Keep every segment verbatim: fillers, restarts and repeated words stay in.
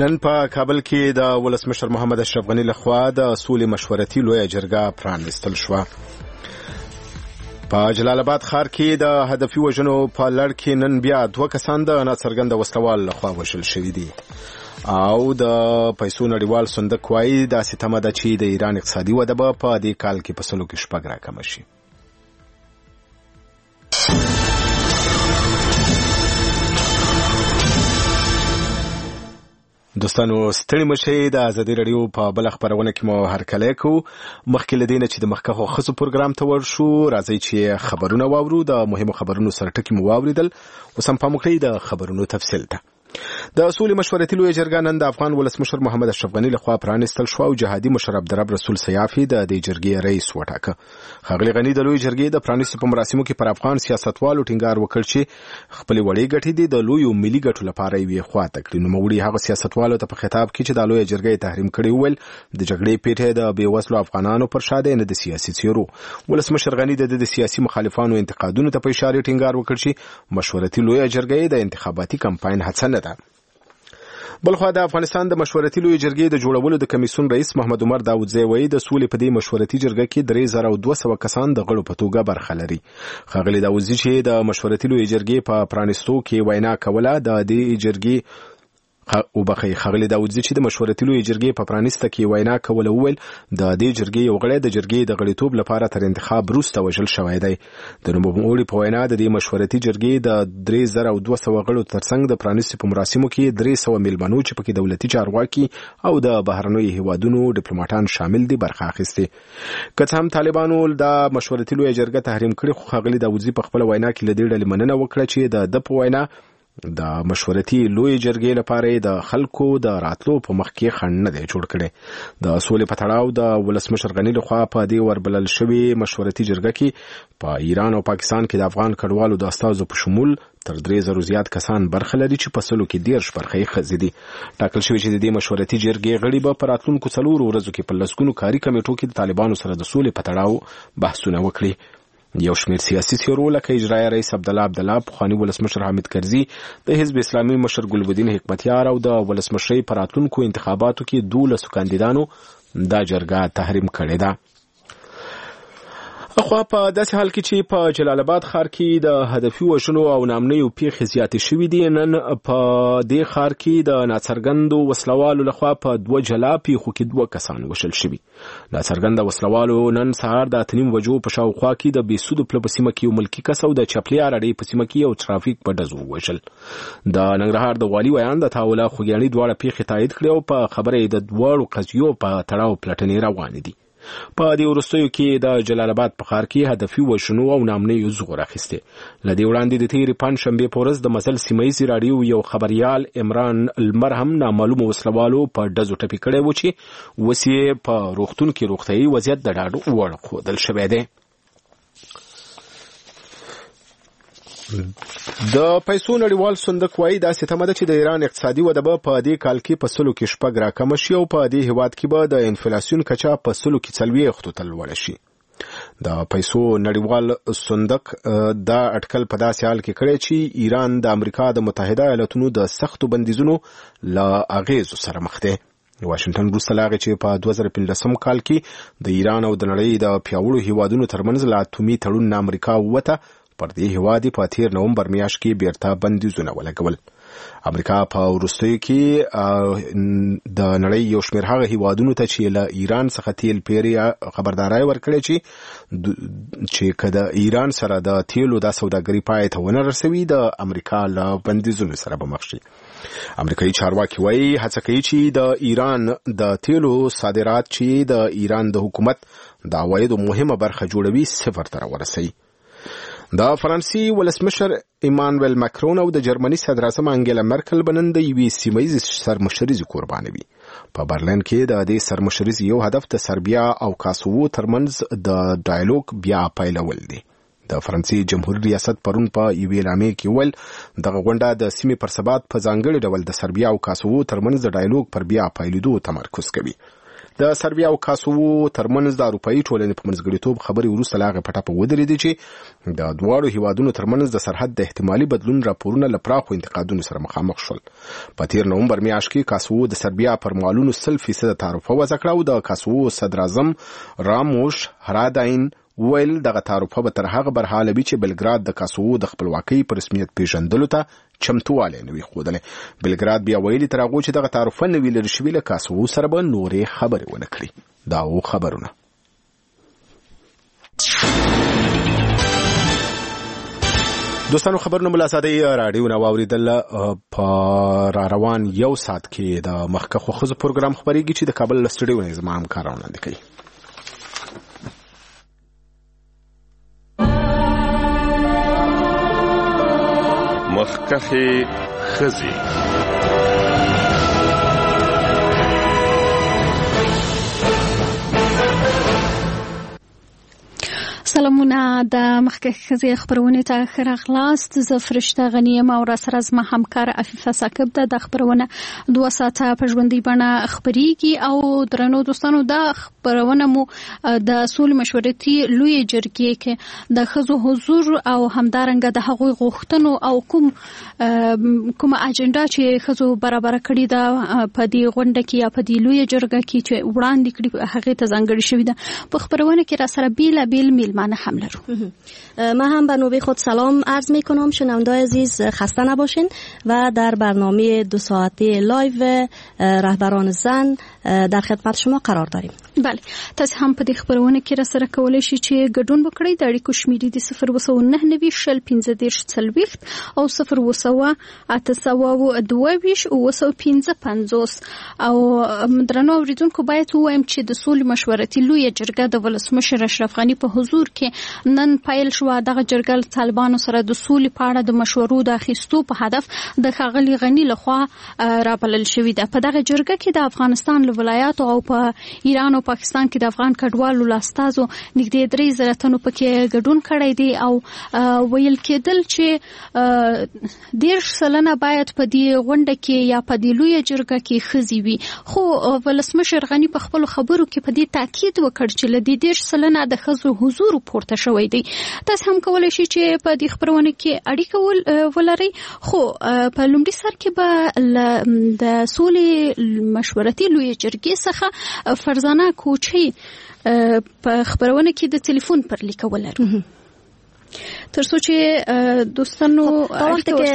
نن په کابل کې د ولسمشر محمد اشرف غنی لخوا د سولې مشورتي لویه جرګه پرانیستل شوه. په جلال آباد ښار کې د هدفي وژنو په لړ کې نن بیا دوه کسان د ناڅرګنده وسلوال لخوا وژل شوي دي او د پیسو نړیوال صندوق وایي داسې تمه ده چې د ایران اقتصادي وده به په دې کال کې په سلو کې شپږ راکمه شي. دوستانو ستړي مشئ د ازادي رادیو په بل خبرونه کې مو هرکلی کوو. مخکې له دې نه چې د مخکښو ښځو پروګرام ته ورشو راځئ چې خبرونه واورو. د مهمو خبرونو سره ټکي مو واوریدل. اوس هم پام وکړئ د خبرونو تفصیل ته. د سولې مشورتي لویه جرګه نن د افغان ولسمشر محمد اشرف غنی لخوا پرانیستل شو او جهادي مشر عبدالرب رسول سیافي د دې جرګې رئیس وټاکه. ښاغلي غنی د لویې جرګې د پرانیستو په مراسمو کې پر افغان سیاستوالو ټینګار وکړ چې خپلې وړې ګټې دي د لویو ملي ګټو لپاره یې خواته کړي. نوموړي هغه سیاستوالو ته په خطاب کې چې د لویه جرګې تحریم کړي وویل د جګړې پیټه د بېوزلو افغانانو پر شا دی، نه د سیاسي څیرو. ولسمشر غنی د د سیاسي مخالفانو انتقادونو ته په اشاره ټینګار وکړ چې مشورتي لویه جرګې د انتخاباتي کمپاین هڅه نه ده. بلخوا د افغانستان د مشورتي لویې جرګې د جوړولو د کمیسیون رئیس محمد عمر داودزی وایي د سولې په دې مشورتي جرګه کې درې زره او دوه سوه کسان د غړو په توګه برخه لري. ښاغلي داودزي چې د مشورتي لویې جرګې په پرانیستو کې وینا کوله د دې جرګې وبخي ښاغلي داودزي چې د مشورتي لویې جرګې په پرانیسته کې وینا کوله وویل د دې جرګې یو غړی د جرګې د غړیتوب لپاره تر انتخاب وروسته وژل شوی دی. د نوموړي په وینا د دې مشورتي جرګې د درې زره او دوه سوه غړو ترڅنګ د پرانیستې په مراسمو کې درې سوه میلمنو چې پکې دولتي چارواکي او د بهرنیو هیوادونو ډیپلوماټان شامل دي برخه اخیستې. که څه هم طالبانو د مشورتي لویې جرګه تحریم کړي، خو ښاغلي داودزي په خپله وینا کې له دې ډلې مننه وکړه چې د ده په وینا د مشورتي لوی جرګې لپاره د خلکو د راتلو په مخ کې خنډ نه دی جوړ کړی. د سولې په تړاو د ولسمشر غنی لخوا په دې وربلل شوې مشورتي جرګه کې په ایران او پاکستان کې د افغان کډوالو د استازو په شمول تر درې زرو زیات کسان برخه لري چې په سلو کې دیرش برخه یې ښځې دي. ټاکل شوي چې د دې مشورتي جرګې غړي به په راتلونکو څلورو ورځو کې په لسګونو کاري کمیټو کې د طالبانو سره د سولې په تړاو بحثونه وکړي. یو شمېر سیاسي څیرو لکه اجرایه رئیس عبدالله عبدالله، پخواني ولسمشر حامد کرزي، د حزب اسلامي مشر ګلبدین حکمتیار او د ولسمشرۍ په راتلونکو انتخاباتو کې دولسو کاندیدانو دا جرګه تحریم کړې ده. اخوا په داسې حال کې چې په جلال آباد ښار کې د هدفي وژنو او نامنیو پیښې زیاتې شوي دي، نن په دې ښار کې د ناڅرګندو وسلوالو لخوا په دوه جلا پیښو کې دوه کسان وژل شوي. ناڅرګنده وسلوالو نن سهار د اته نیم بجو په شاوخوا کې د بېسودو پله په سیمه کې یو ملکي کس او د چپلیار اډې په سیمه کې یو ترافیک په ډزو ووژل. د ننګرهار د والي ویان د تاوله خوږیاڼي دواړه پیښې تایید کړې او په خبره یې د دواړو قضیو په تړاو پلټنې روانې دي. په دې وروستیو کې د جلال آباد په ښار کې هدفي وژنو او نامنیو زغور اخیستې. له دې وړاندې د تېرې پنجشنبې په ورځ د مزل سیمه ییزې راډیو یو خبریال عمران المر هم نامعلومو وسلوالو په ډزو ټپي کړی و چې اوس یې په روغتون کې روغتیایي وضعیت د ډاډ وړ ښودل شوی دی. د پیسو نړیوال صندوق وایي داسې تمه ده چې د ایران اقتصادي وده به په دې کال کې په سلو کې شپږ راکمه شي او په دې هیواد کې به د انفلاسیون کچه په سلو کې څلوېښتو ته لوړه شي. د پیسو نړیوال صندوق دا اټکل په داسې حال کې کړی چې ایران د امریکا د متحده ایالاتونو د سختو بندیزونو له اغیزو سره مخ دی. واشنګټن وروسته له هغې چې په دوه زره پنځلسم کال کې د ایران او د نړۍ د پیاوړو هیوادونو ترمنځ له اتومي تړون نه امریکا ووته، پر دې هیواد په تیر نومبر میاشت کې بیرته بندیزونه ولګول. امریکا په وروستیو کې د نړۍ یو شمېر هغه هیوادونو ته چې له ایران څخه تیل پیري خبرداری ورکړې چې چې که د ایران سره د تیلو دا سوداګري پای ته ونه رسوي د امریکا له بندیزونو سره به مخ شي. امریکایي چارواکي وایي هڅه کوي چې د ایران د تیلو صادرات چې د ایران د حکومت د عوایدو مهمه برخه جوړوي صفر ته راورسوي. د فرانسې ولسمشر ایمانویل ماکرون او د جرمني صدراعظم انګیلا مرکل به نن د یوې سیمه ییزې سرمشریزې قربانه وي. په برلین کې د دې سرمشریزې یو هدف د سربیا او کاسوو ترمنځ د ډایلوګ بیا پیلول دی. د فرانسې جمهوریت ریاست پرون په یوې اعلامیه کې ویل دغه غونډه د سیمې پر ثبات په ځانګړي ډول د سربیا او کاسوو ترمنځ د ډایلوګ پر بیا پیلېدو تمرکز کوي. د سربیا او کاسوو ترمنځ د اروپאי ټولنې په منځګړیتوب خبرې وروسته لاغه پټه په ودرېدې چې د دواړو هیوادونو ترمنځ د سرحد د احتمالي بدلون راپورونه لپاره انتقادونو سره مخامخ شول. په تیر نومبر میاشت کې کاسوو د سربیا پر مالونو سل فیصد تعرفه وضع کړه او د کاسوو صدر اعظم راموش هراداین ویل دغه تعرفه به تر هغه برحالوي چې بلګراد د کاسوو د خپلواکۍ په رسمیت پیژندلو ته چمتوالی نه وي ښودلی. بلګراد بیا ویلي تر هغو چې دغه تعرفه نه وي لرې شوي له کاسوو سره به نورې خبرې ونه کړي. دا و خبرونه. دوستانو خبرونه ملا ساده راډیو نه واوریدل. په را روان یو ساعت کې د مخکښو ښځو پروګرام خبرېږي چې د کابل له سټډیو نه زما همکاران وړاندې کوي. مخکښې ښځې. سلامونه د مخکښ ښځې خبرونې ته ښه راغلاست. زه فرشته غني یم او راسره زما همکار عفیفه ثاقب ده. د خبرونه دوه ساعته په ژوندۍ بڼه خپرېږي او درنو دوستانو دا خبرونه مو د سولې مشورتي لویې جرګې کې د ښځو حضور او همدارنګه د هغوی غوښتنو او کوم کومه اجنډا چې ښځو برابر کړې ده په دې غونډه کې یا په دې لویې جرګه کې چې وړاندې کړي هغې ته ځانګړې شوې ده. په خبرونه کې راسره بیلابیل میلمانه هم لرو. ما هم به نوبه خود سلام عرض می کنم. شنوندگان عزیز خسته نباشین و در برنامه دو ساعته لایو رهبران زن در خدمت شما قرار داریم. بله تاسو هم په دې خبرونه کې را سره کولای شئ چې ګډون وکړئ. د اړیکو شمیرې د صفر اووه سوه نهه نوي شل پنځه دېرش څلوېښت او صفر اووه سوه اته سوه دوه ویشت اووه سوه پنځه پنځوس. او درنو اوریدونکو باید ووایم چې د سولې مشورتي لویه جرګه د ولسمشر اشرف غني په حضور کې نن پیل شو. دغه جرګه طالبانو سره د سولې په اړه د مشورو د اخیستو په هدف د ښاغلي غني لخوا راپلل شوې ده. په دغه جرګه کې د افغانستان له ولایاتو او په ایران او پاکستان کې د افغان کډوالو لاستازو نږدې درې زره تنو پکې ګډون کړی دی او ویل کېدل چې دېرش سلنه باید په دې غونډه کې یا په دې لویه جرګه کې ښځې وي. خو ولسمشر غني په خپلو خبرو کې په دې تاکید وکړ چې له دې دېرش سلنه د ښځو حضور پورته شوی دی. تاسو هم کولی شئ چې په دې خبرونه کې اړیکه ولرئ. خو په لومړي سر کې به د سولې مشورتي لویې جرګې څخه فرزانه کوچی په خبرونه کې د ټلیفون پر لیک ولرو تر څو چې دوستانو وقتی که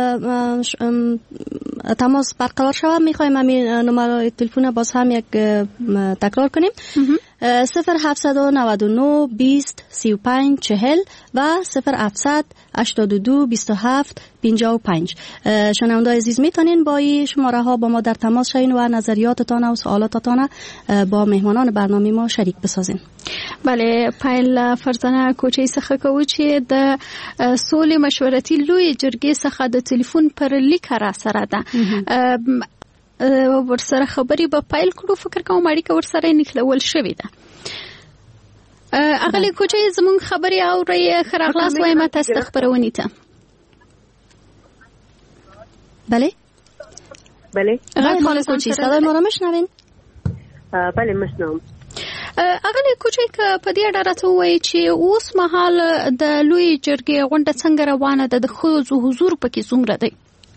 تماس برقرار شود میخوایم همین نمره تلفن باز هم یک تکرار کنیم. صفر هفتصد و نود و نه بیست سی و پنج چهل و صفر هفتصد هشتاد و دو بیست و هفت پنجاه و پنج. شنوندگان عزیز میتونین با این شماره ها با ما در تماس شوین و نظریاتتان و سوالاتتان با مهمانان برنامه ما شریک بسازین. بله پایل فرزانه کوچی څخه کوو چې د سولې مشورتي لویې جرګې څخه د ټلیفون پر لیک را سره ده. ورسره خبرې به پیل کړو. فکر کوم اړیکه ورسره نښلول شوې ده. اغلی کوچی زمونږ خبرې اورئ. ښه راغلاست وایم تاسو ته خبرونې ته. بله بله خانم کوچی صدای ما را میشنوین؟ بله میشنوم. اغلی کوچی که په دې اړه راته ووایي چې اوس مهال د لویې جرګې غونډه څنګه روانه ده؟ د ښځو حضور پکې څومره دی؟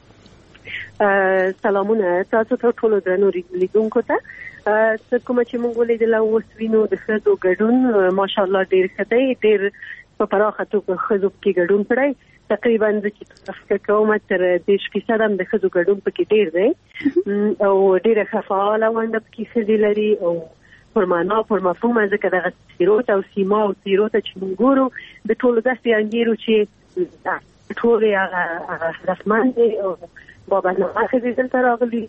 سلامونه تاسو ته ټولو درنو لیدونکو ته. څه کومه چې موږ ولیدله اوس وینو د ښځو ګډون ماشاءالله ډېر ښه دی. ډېر په پراخه توګه ښځو پکې ګډون کړی. تقریبا زه چې فکر کوم تر دېرش فیصد هم د ښځو ګډون پکې ډېر دی او ډېره ښه فعاله ونډه پکې ښځې لري او پر معنا پر مفهومه ځکه دغه سیرو ته او سیما او سیرو ته چې موږ ګورو د ټولو داسې انګیرو چې ټولې هغه هدفمند دي او با برنامه ښځې دلته راغلي.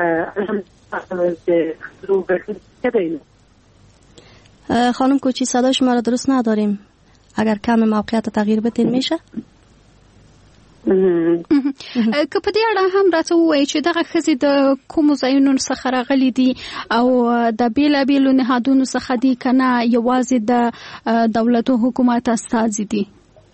خانم کوچی صدای شما را درست نداریم. اگر کم موقعیت تغییر بدین میشه؟ که په دې اړه هم راته ووایي چې دغه ښځې د کومو ځایونو څخه راغلي دي او د بېلابېلو نهادونو څخه دي که نه یوازې د دولت او حکومت استازي دي؟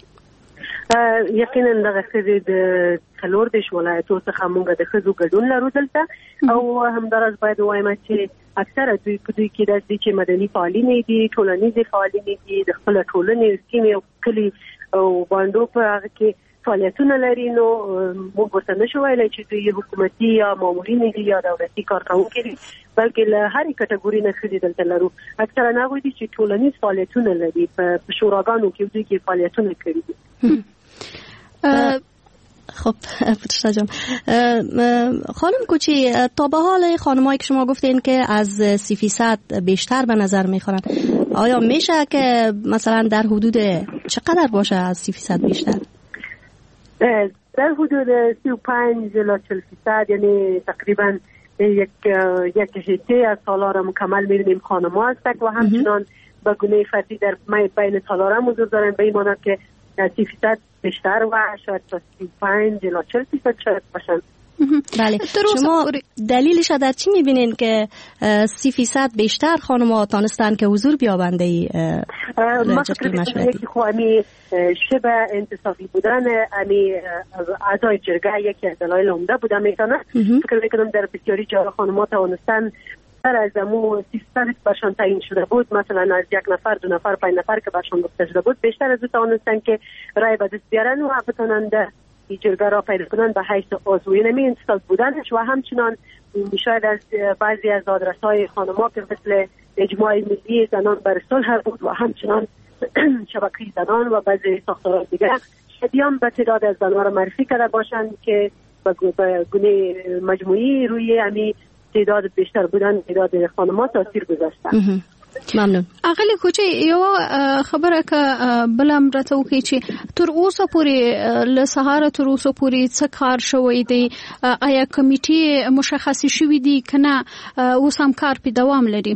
یقینا دغه ښځې د څلور دېرش ولایتو څخه موږ د ښځو ګډون لرو دلته او همداراز باید ووایم چې اکثره دوی په دوی کې د چې مدني فعالین دي، ټولنیز فعالین دي، د خپل ټولنې سیمې او کلی او باندې په هغه کې فعالیتونه لري. نو موږ ورته نشو ویلای چې دوی حکومتي یا مامورین دي یا دولتي کارکونکي دي، بلکې له هرې کټګوري نه ښځې دلته لرو. اکثره هغوی دي چې ټولنیز فعالیتونه لري، په شوراګانو کې دوی کې فعالیتونه کوي دي. خب پترشتا جان، خانم کوچی، تا به حال خانمایی که شما گفتین که از سی فیصد بیشتر به نظر میخورن، آیا میشه که مثلا در حدود چقدر باشه از سی فیصد بیشتر؟ در حدود سی و پنج الی چهل فیصد، یعنی تقریبا یک یک هیته از سالار مکمل می‌بینیم خانم‌ها هستند و همچنان به گونه فردی در بین سالاران حضور دارن، به این معنی که سی فیصد بیشتر و شاید تا سی و پنج الی چهل فیصد شاید باشن. بله، شما دلیلش در چی میبینین که سی فیصد بیشتر خانم‌ها تانستن که حضور بیابنده ای جلسه مشورتی؟ خب امی شبه انتصافی بودن امی اعضای جرگه یکی از دلایل عمده بوده میتونه. فکر میکنم در بسیاری جاها خانم‌ها توانستن تر از امو سی فیصد برشان تعیین شده بود، مثلا از یک نفر دو نفر پنج نفر که برشان گفته شده بود بیشتر از او توانستن که رای به دست بیارن و بتونن جرگه را پیدا کنن به حیث عضو. یعنی انتصاب بودنش و همچنان شاید از بعضی از آدرس‌های خانم‌ها که مثل اجماع ملی زنان بر صلح بود و همچنان شبکه زنان و بعضی ساختارهای دیگر شدیان به تعداد از زنان را معرفی کرده باشند که به گونه مجموعی روی امی تعداد بیشتر بودن تعداد خانم‌ها تاثیر گذاشته. ممنون. اغلی کوچه یو خبره که بلم راته وکړي چې تر اوسه پورې له سهار تر اوسه پورې څه کار شوی دی؟ آیا کمیټې مشخص شوی دي کنه اوس هم کار په دوام لري؟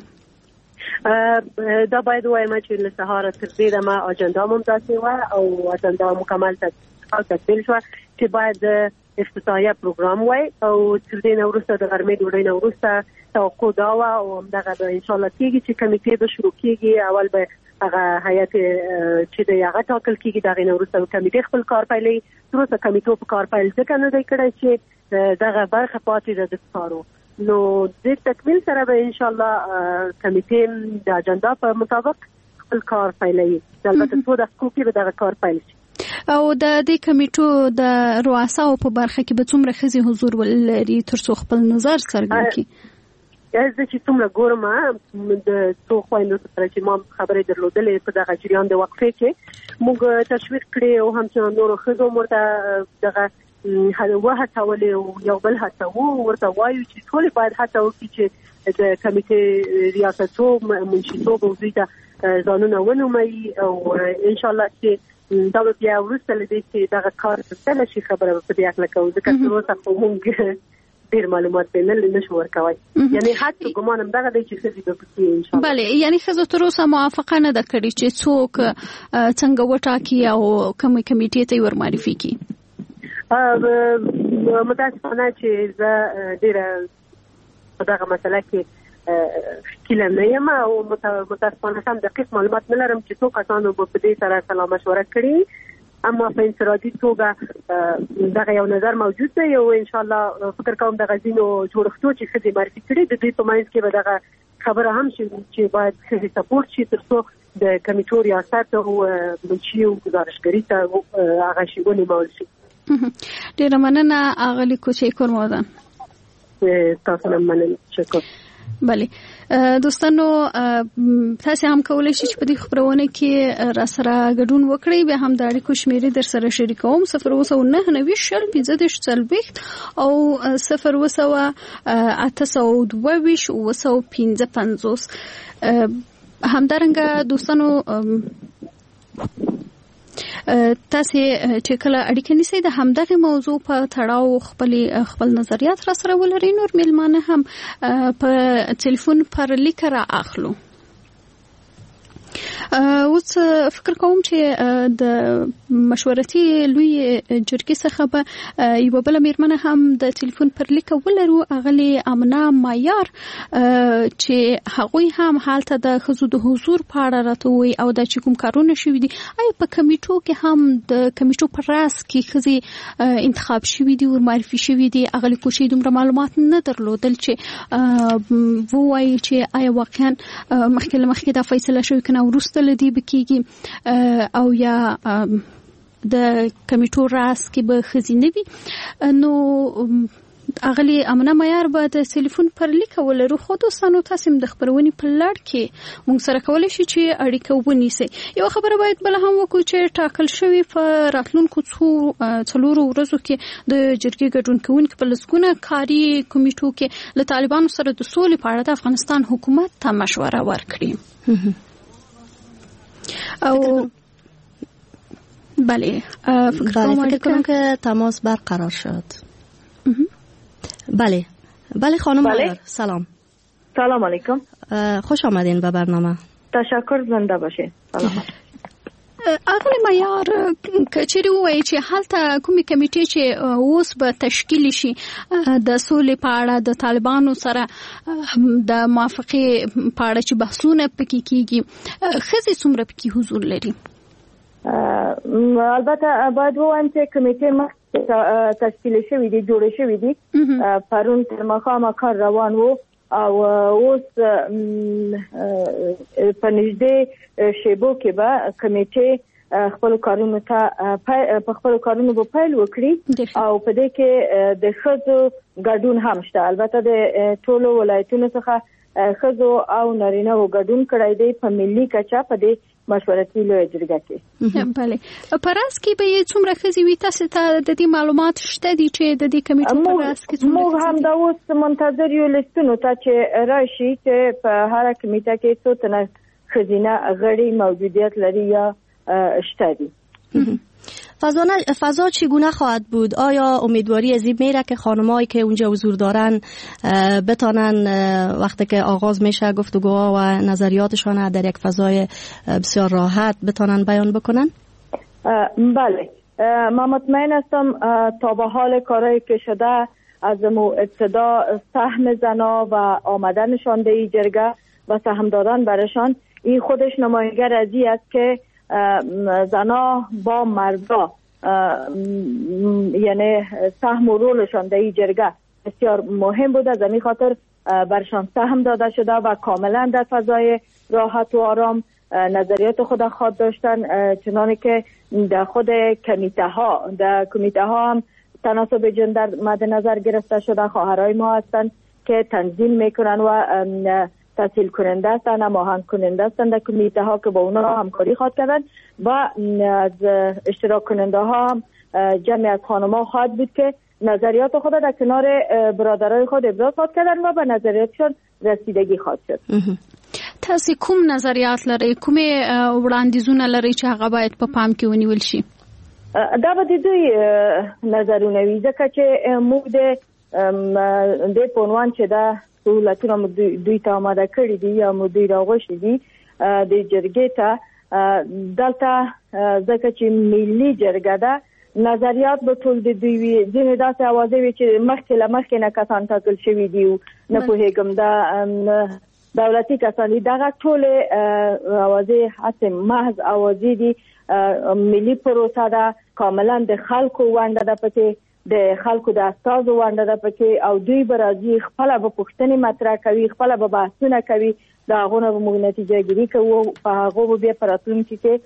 دا باید وایم چې له سهار تر دې دمه اجنډا ممتازه و او اجنډا مکمل تکمیل شو چې باید افتتاحیه پروګرام وای او تر دې نه وروسته د غرمې ډوډۍ نه وروسته توقع دا و او همدغه به ان شاء الله کېږي چې کمیټې به شروع کېږي. اول به هغه هیئت چې د هغه ټاکل کېږي دغه نه وروسته کمیټې خپل کار پیلوي. تر اوسه کمیټو په کار پیل ځکه نه دی کړی چې دغه برخه پاتې ده د کارو. نو د تکمیل سره به ان شاء الله کمیټې د اجنډا په مطابق خپل کار پیلوي. البته څو دقیقو کې به دغه کار پیل شي. او د دې کمیټو د رؤساو په برخه کې به څومره ښځې حضور ولري ترڅو خپل نظر څرګند کړي؟ زه چې څومره ګورم د څو خویندو سره چې ما خبرې درلودلې په دغه جریان د وقفې کې موږ تشویق کړې او همچنان نورو ښځو ورته دغه وهڅولې او یو بل هڅوو ورته وایو چې ټولې باید هڅه وکړي چې د کمیټې ریاستوب منشیتوب او دوی ته ځانونه ونوموي او انشاءالله چې دا به بیا وروسته له دې چې دغه کار ترسره شي خبره به په دې هکله کوو ځکه تر اوسه خو موږ ډېر معلومات به نه نشو ورکوی. یعنی حتی ګمان همدغه دی چې ښځې به پکې انشاءالله. بله، یعنی ښځو تر اوسه موافقه نه ده کړې چې څوک څنګه وټاکي او کومې کمیټې ته یې ورمعرفي کړي؟ متاسفانه چې زه ډېره په دغه مسله کې ښکیله نه یم او متاسفانه هم دقیق معلومات نه لرم چې څو کسانو به په دې سره سلا مشوره کړې، اما په انفرادي توګه دغه یو نظر موجود دی او ان شاء الله فکر کوم دغه ځینو جوړښتو چې ښځې معرفي کړي د دوی په منځ کې به دغه خبره هم شي چې باید ښځې سپورټ شي ترڅو د کمیټو ریاست او منشي او ګزارشګري ته هغه شی ونیول شي. ډېره مننه اغلی کوچی کورمودان. تاسو نه مننه. شکر. بله دوستانو، تاسو هم کولای شئ چې په دې خبرونه کې را سره ګډون وکړئ. به هم د اړیکو شمیرې در سره شریکوم: صفر اوسه نهه نوي شل پنځه دېرش څلوېښت او صفر اوسه اته سوه دوه ویشت اوه سوه پنځه پنځوس. همدارنګه دوستانو تاسو چې کله اړیکه نیسئ د همدغه موضوع په تړاو خپل خپل نظریات را سره ولرئ. نور میلمانه هم په ټلیفون پر لیک را اخلو. اوس فکر کوم چې د مشورتي لوی جرګې څخه به یو بل میرمنه هم د ټلیفون پر لیک ولرو اغلی امنا معیار چې هغوی هم حالت د خزو د حضور په اړه راته وي او د چې کوم کارونه شوي دي آیا په کمیټو کې هم د کمیټو پر راس کې خزي انتخاب شوي دي او معرفي شوي دي اغلی کوشي دومره معلومات نه درلودل چې وایي چې آیا واقعا مخکې مخکې دا فیصله شوی کنه ورسته لدی بکیږي او یا د کمیټو راس کې به خزینه وي نو اغلی امنه معیار به د ټلیفون پر لیک ولرو خو دوستانو تاسو د خبرونې په لړ کې موږ سره کولای شي چې اړیکه ونیسي یو خبره باید بل هم وکړو چې ټاکل شوی په راتلونکو څو څلورو ورځو کې د جرګې ګډون کوونکو په لسګونه کاري کمیټو کې له طالبانو سره د سولې په اړه د افغانستان حکومت ته مشوره ورکړي او بله فکر کنم که تماس برقرار شد. بله بله خانم بله. سلام سلام علیکم، خوش آمدین به برنامه. تشکر، زنده باشین. سلام. اغلی معیار کچری وایي چې هلته کومې کمیټې چې اوس به تشکیل شي د سولې په اړه د طالبانو سره د موافقې په اړه چې بحثونه پکې کیږي ښځې څومره پکې حضور لري؟ البته باید ووایم چې کمیټې مخکې تشکیل شوي دي، جوړې شوي دي. پرون تر ماښامه کار روان و او اوس په نږدې شیبو کې به کمیټې خپل کارونو ته په خپل کارونو به پیل وکړي او په دې کې د ښځو ګډون هم شته. البته د ټولو ولایتونو څخه ښځو او نارینه‌و ګډون کړی دی په ملي کچه په دې مشورتي لویه جرګه کې. بله، په راس کې به یې څومره ښځې وي؟ تاسو ته د دې معلومات شته دي چې د دې کمیټو په راس کې څومره؟ موږ هم دا اوس منتظر یو لیستونو ته چې راشي چې په هر کمیټه کې څو تنه ښځینه غړي موجودیت لري یا شته دي. فضا فضا چگونه خواهد بود؟ آیا امیدواری از این میره که خانمایی که اونجا حضور دارن بتانن وقتی که آغاز میشه گفتگوها و نظریاتشان در یک فضای بسیار راحت بتانن بیان بکنن؟ بله، من مطمئن هستم تا به حال کارهایی که شده از ابتدا سهم زنا و آمدنشان به این جرگه و سهم دادن برشان، این خودش نمایانگر از این است که زنا با مردا یعنی سهم و رولشان در این جرگه بسیار مهم بوده. از این خاطر برشان سهم داده شده و کاملا در فضای راحت و آرام نظریات خود خود داشتن، چنانه که در خود کمیته ها در کمیته ها هم تناسب جندر مد نظر گرفته شده. خواهرای ما هستند که تنظیم میکنن و تحصیل کننده هستند، هماهنگ کننده هستند در کمیته ها که با اونا همکاری خواهد کردن و از اشتراک کننده ها هم جمعی از خانم‌ها خواهد بود که نظریات خود در کنار برادرای خود ابراز خواهد کردن و به نظریاتشون رسیدگی خواهد شد. تاسو کوم نظریات لرئ؟ کوم وړاندیزونه لرئ چې هغه باید په پام کې ونیول شي؟ دا به د دوی نظرونه وي، ځکه چې موږ د د پونوان چې دا سهولتونه مو دوی ته آماده کړي دي یا مو دوی راغوښتي دي د جرګې ته دلته، ځکه چې ملي جرګه ده نظریات به ټول د دوی وي. ځینې داسې اوازې وي چې مخکې له مخکې نه کسان ټاکل شوي دي، نه پوهېږم دا دولتي کسان دي. دغه ټولې اوازې هسې محض اوازې دي. ملي پروسه ده، کاملا د خلکو ونډه ده پکې، د خلکو د استازو ونډه ده پکې او دوی به راځي خپله به پوښتنې مطرح کوي، خپله به بحثونه کوي، د هغونه به موږ نتیجه ګیري کوو، په هغو به بیا په راتلونکي کې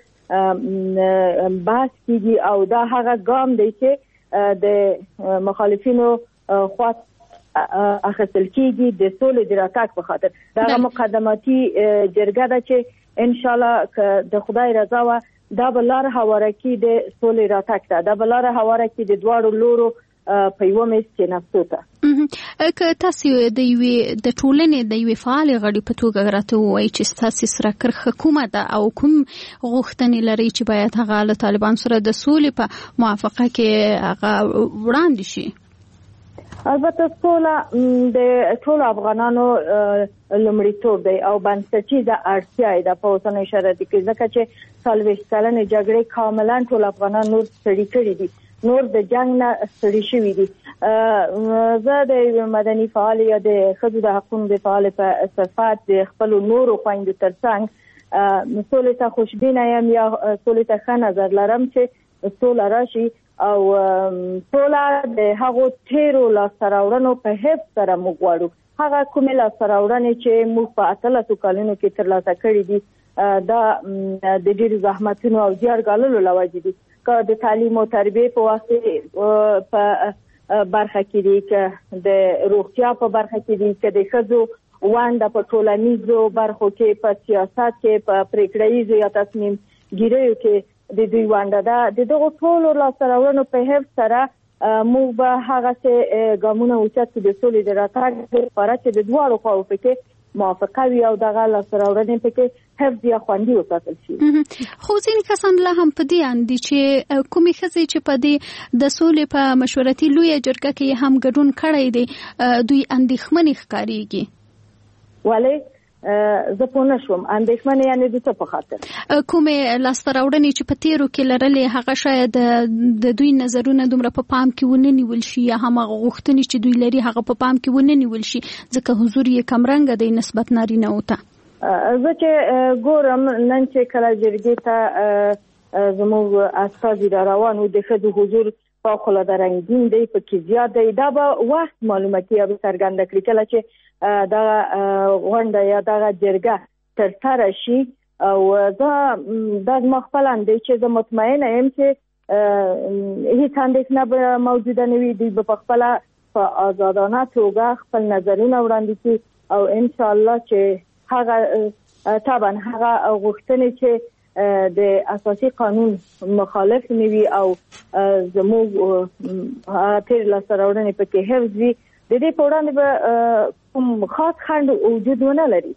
بحث کیږي او دا هغه ګام دی چې د مخالفینو خوا اخیستل کیږي د سولې د راتګ په خاطر. دا مقدماتي جرګه ده چې ان شاء الله که د خدای رضا و دا به لاره هواره کړي د سولې راتګ ته، دا به لاره هواره کړي د دواړو لورو په یوه میز کېناستو ته. که تاسو د یوې د ټولنې د یوې فعالې غړي په توګه راته ووایئ چې ستاسې سره کرښه کومه ده او کوم غوښتنې لرئ چې باید هغه له طالبانو سره د سولې په موافقه کې هغه وړاندې شي؟ البته سوله د ټول افغانانو لومړیتوب دی او بنسټیزه اړتیا ده په اوسنۍ شرایطو کې، ځکه چې څلوېښت کلنې جګړې کاملا ټول افغانان نور ستړي کړي دي، نور د جنگ نه ستړي شوي دي. زه د مدني فعال یا د ښځو د حقوقو د فعال په صفت د خپل نورو خویندو ترڅنګ سولې ته خوشبینه یم یا سولې ته ښه نظر لرم چې سوله راشي او سوله د هغو تیرو لاسته راوړنو په حفظ سره موږ غواړو. هغه کومې لاسته راوړنې چې موږ په اتلسو کلونو کې ترلاسه کړي دي دا د ډېرو زحمتونو او زیارګاللو له وجې دي، که د تعلیم او تربیې په واسطه په برخه کې دي، که د روغتیا په برخه کې دي، که د ښځو ونډه په ټولنیزو برخو کې، په سیاست کې، په پریکړه یا تصمیم ګیریو کې د دوی ونډه ده. د دغو ټولو لاسته راوړنو په حفظ سره موږ به هغسې ګامونه اوچت کړو د سولې د راتګ لپاره چې د دواړو خواو پکې موافقه وي او دغه لاسته راوړنې پکې حفظ یا خوندي وساتل شي. خو ځینې کسان لا هم په دې اند دي چې کومې ښځې چې په دې د سولې په مشورتي لویه جرګه کې هم ګډون کړی دی دوی اندېښمنې ښکارېږي. ولې زه پوه نه شوم اندېښمنې یعنې د څه په خاطر؟ کومې لاسته راوړنې چې په تیرو کې لرلې هغه شاید د دوی نظرونه دومره په پام کې ونه نیول شي یا هماغه غوښتنې چې دوی لري هغه په پام کې ونه نیول شي ځکه حضور یې کمرنګه دی نسبت نارینه‌وو ته. زه چې ګورم نن چې کله جرګې ته زموږ استازي را روان وو د ښځو حضور فوق‌العاده رنګین دی، پکې زیات دی. دا به وخت معلومه کړي او څرګنده کړي کله چې دا غونډه یا دا جرګه ترسره شي. او زه دا زما خپل اند دی چې زه مطمئنه یم چې هیڅ اندېښنه به موجوده نه وي، دوی به په خپله په ازادانه توګه خپل نظرونه وړاندې کړي او انشاءالله چې هغه طبعا هغه غوښتنې چې د اساسي قانون مخالف نه وي او زموږ تیر لاسته راوړنې پکې حفظ وي د دې په وړاندې به کوم خاص خنډ وجود ونه لري.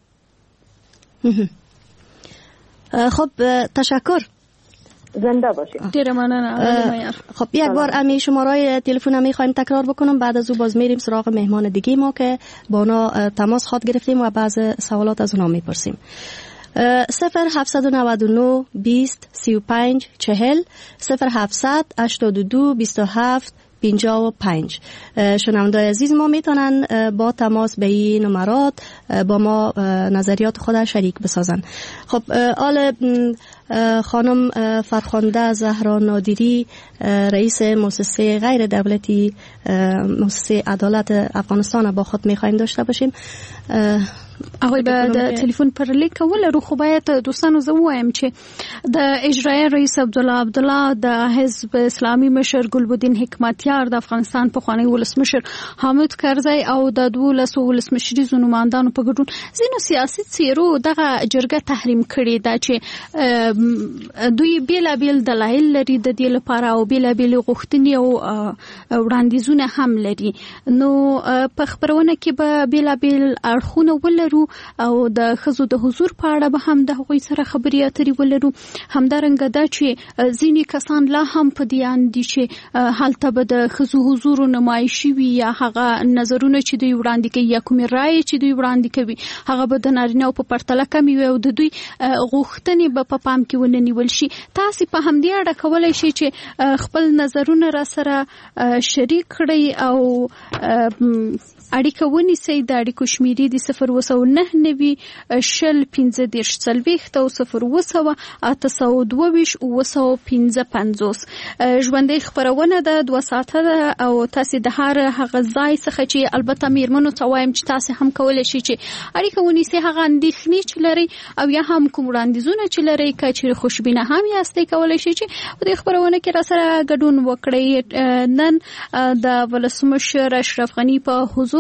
خب تشکر. زنده باشید. ډیره مننه. خب یک بار امی شمارهای تلفن هم میخوایم تکرار بکنم، بعد از او باز میریم سراغ مهمان دیگه ما که با اونا تماس خط گرفتیم و بعض سوالات از اونا میپرسیم. صفر هفتصد و نود و نه بیست سی و پنج چهل صفر هفتصد هشتاد و دو بیست و هفت پنجاه و پنج. شنوندای عزیز ما میتونن با تماس به این نمرات با ما نظریات خود شریک بسازن. خب آل خانم فرخنده زهرا نادری رئیس مؤسسه غیر دولتی مؤسسه عدالت افغانستان با خود میخوایم داشته باشیم. هغه به د ټلیفون پر لیک کول رو خو باید دوستانو زه وایم چې د اجرایي رئیس عبدالله عبدالله د حزب اسلامي مشر ګلبدین حکمتیار د افغانستان پخوانی ولسمشر حامد کرزی او د دولسو ولسمشریزو نمائندانو په ګډون ځینو سیاسي څیرو دغه جرګه تحریم کړې ده چې دوی بیلابیل دلایل لري د دې لپاره او بیلابیل غوښتنې او وړاندیزونه هم لري. نو په خبرونه کې به بیلابیل اړخونه ولري او د ښځو د حضور په اړه به هم د هغوی سره خبرې اترې ولرو. همدارنګه دا چې ځینې کسان لا هم په دې اند دي چې هلته به د ښځو حضور نمایشي وي یا هغه نظرونه چې دوی وړاندې کوي یا کومې رایې چې دوی وړاندې کوي هغه به د نارینه‌و په پرتله کمې وي او د دوی غوښتنې به په پام کې ونه نیول شي. تاسې په همدې اړه کولی شئ چې خپل نظرونه را سره شریک کړئ او اړیکه ونیسئ. د اړیکو شمیرې د صفر اوه سوه نهه نوي شل پنځه دېرش څلوېښت او صفر اوه سوه اته سوه دوه ویشت اوه سوه پنځه پنځوس. ژوندۍ خپرونه ده، دوه ساعته ده او تاسې د هر هغه ځای څخه چې البته میرمنو ته وایم چې تاسې هم کولی شئ چې اړیکه ونیسئ هغه اندېښنې چې لرئ او یا هم کوم وړاندیزونه چې لرئ که چېرې خوشبینه هم یاستئ کولی شئ چې په دې خپرونه کې را سره ګډون وکړئ. نن د ولسمشر اشرف غني په حضور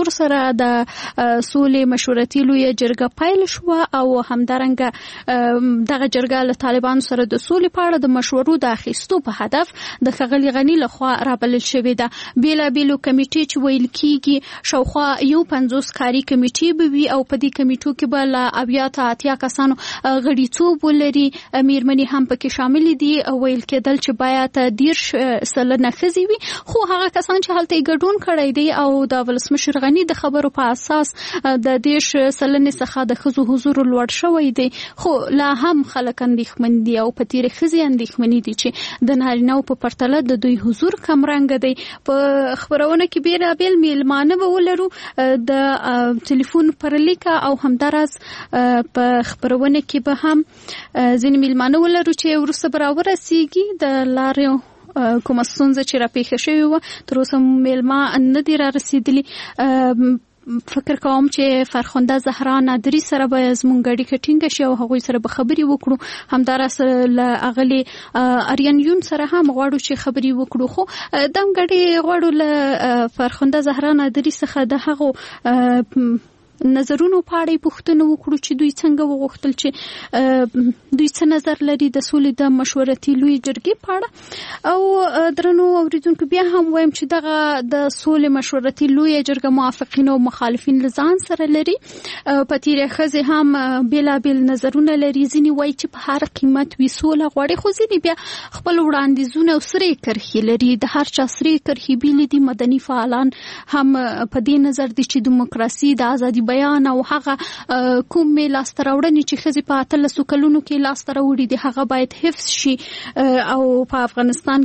حضور سره د سولې مشورتي لویه جرګه پیل شو او همدارنګه دغه جرګه له طالبانو سره د سولې په اړه د مشورو د اخیستو په هدف د ښاغلي غني لخوا رابلل شوې ده. بیلابیلو کمیټې چې ویل کیږي شاوخوا یو پنځوس کاري کمیټې به وي او په دې کمیټو کې به له اویا ته اتیا کسانو غړیتوب ولري. میرمنې هم پکې شامل دي. ویل کېدل چې باید دېرش سلنه ښځې وي، خو هغه کسان چې هلته یې ګډون کړی دی او د ولسمشر غني د خبرو په اساس د دېرش سلنې څخه د ښځو حضور لوړ شوی دی، خو لا هم خلک اندېښمن دي او په تېرې ښځې اندېښمنې دي چې د نارینه‌و په پرتله د دوی حضور کمرنګه دی. په خبرونه کې بیلابیل میلمانه به ولرو د ټلیفون پر لیکه او همداراز په خبرونه کې به هم ځینې میلمانه ولرو چې وروسته به راورسیږي. د لارې کومه ستونزه چې راپېښه شوې وه تر اوسه میلمه نه دي رارسېدلي. فکر کوم چې فرخنده زهرا نادری سره به زموږ اړیکه ټینګه شي او هغوی سره به خبرې وکړو. همداراز له اغلي اریان یون سره هم غواړو چې خبرې وکړو، خو دم ګډې غواړو له فرخنده زهرا نادری څخه د هغو نظرونو په اړه پوښتنه وکړو چې دوی څنګه وغوښتل چې دوی څه نظر لري د سولې د مشورتي لوی جرګې په اړه. او درنو اوریدونکو بیا هم وایم چې دغه د سولې مشورتي لوی جرګه موافقین او مخالفین لزان سره لري. په تیرې ښځې هم بیلابیل نظرونه لري. ځینې وایي چې په هر قیمت وي سوله غواړي، خو ځینې بیا خپل وړاندیزونه او سرې کرښې لري. د هر چا سرې کرښې بیلې دي. مدني فعالان هم په دې نظر دي چې دیموکراسي د ازادي بیان او هغه کومې لاسته راوړنې چې ښځې په اتلسو کلونو کې لاسته راوړي دي هغه باید حفظ شي او په افغانستان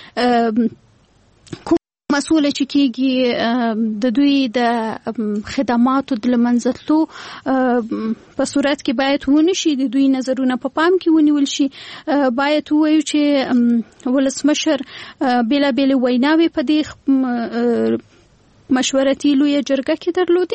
کې مسؤله چې کېږي د دوی د خدماتو د لمنځه تلو په صورت کې باید ونشي، د دوی نظرونه په پام کې ونیول شي. باید ووایو چې ولسمشر بیلابیل ویناوې په دې مشورتي لوی جرګه کې درلودي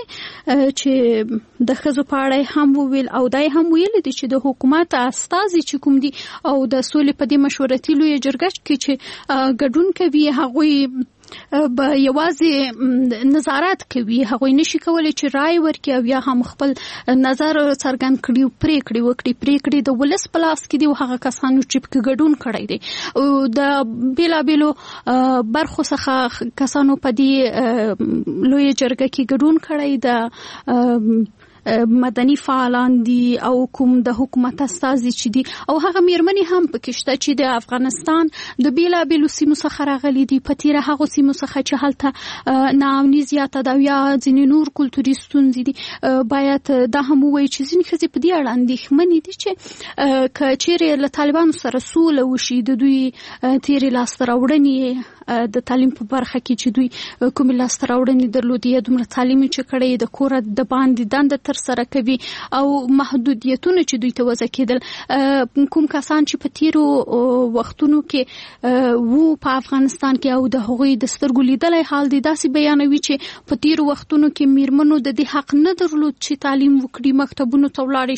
چې د ښځو په اړه هم وویل او دای هم ویل دي چې د حکومت استازي چې کوم دي او د سولې په دې مشورتي لوی جرګه کې چې ګډون کوي هغوی به یوازې نظارت کوي، هغوی نشي کولی چې رای ورکړي او یا هم خپل نظر څرګند کړي او پریکړې وکړي. پریکړې د ولس په لاس کې دي او هغه کسانو چې پکې ګډون کړی دی او د بیلابیلو برخو څخه کسانو په دې لوی جرګه کې ګډون کړی د مدني فعالان دي او کوم د حکومت استازي چې دي او هغه میرمنې هم پکې شته چې د افغانستان د بیلابیلو سیمو څخه راغلي دي. په تیره هغو سیمو څخه چې هلته ناامني زیاته ده او یا ځینې نور کلتوري ستونزې دي. باید دا هم ووایي چې ځینې ښځې په دې اړه اندېښمنې دي چې که چیرې له طالبانو سره سوله وشي د دوی تیرې لاسته راوړنې د تعلیم په برخه کې چې دوی کومې لاسته راوړنې درلودې یا دومره تعلیم چې کړی د کوره د باندې دنده تر سره کوي او محدودیتونه چې دوی ته وضع کېدل. کوم کسان چې په تیرو وختونو کې وو په افغانستان کې او د هغوی د سترګو لیدلی حال دی داسې بیانوي چې په تیرو وختونو کې میرمنو د دې حق نه درلود چې تعلیم وکړي، مکتبونو ته ولاړې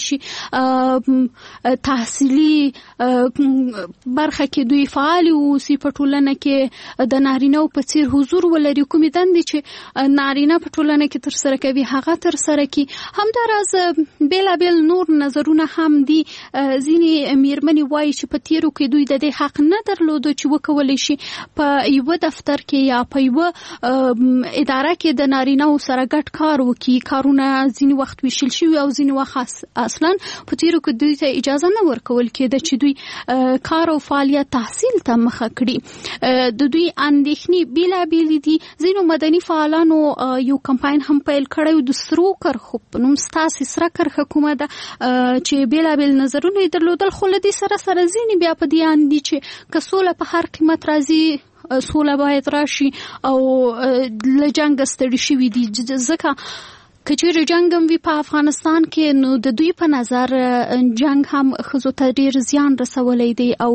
شي، تحصیلي برخه کې دوی فعال اوسي، په ټولنه کې د نارینه په څیر حضور ولري. کومې دندې چې نارینه په ټولنه کې تر سره کوي هغه تر سره کوي. همداراز بیلابیل نور نظرونه هم دي. ځینې میرمنې وایي چې په تیرو کې دوی د دې حق نه درلود چې وکولی شي په یوه دفتر کې یا په یوه اداره کې د نارینه سره ګډ کار وکړي. کارونه ځینې وخت ویشل شوي او ځینې وخت اصلا په تیرو کې دوی ته اجازه نه ورکول کېده چې دوی کار او فعالیت تحصیل ته مخه کړي. د دوی اندېښنې بیلابیلې دي. ځینو مدني فعالانو یو کمپاین هم پیل کړی د سرو کرښو په نوم ستاسې سره کرښه کومه ده چې بیلابیل نظرونه یې درلودل، خو له دې سره سره ځینې بیا په دې اند دي چې که سوله په هر قیمت راځي سوله باید راشي او له جنګه ستړي شوي دي. ځکه که چیرې جنګ هم وي په افغانستان کې نو د دوی په نظر جنګ هم ښځو ته ډېر زیان رسولی دی او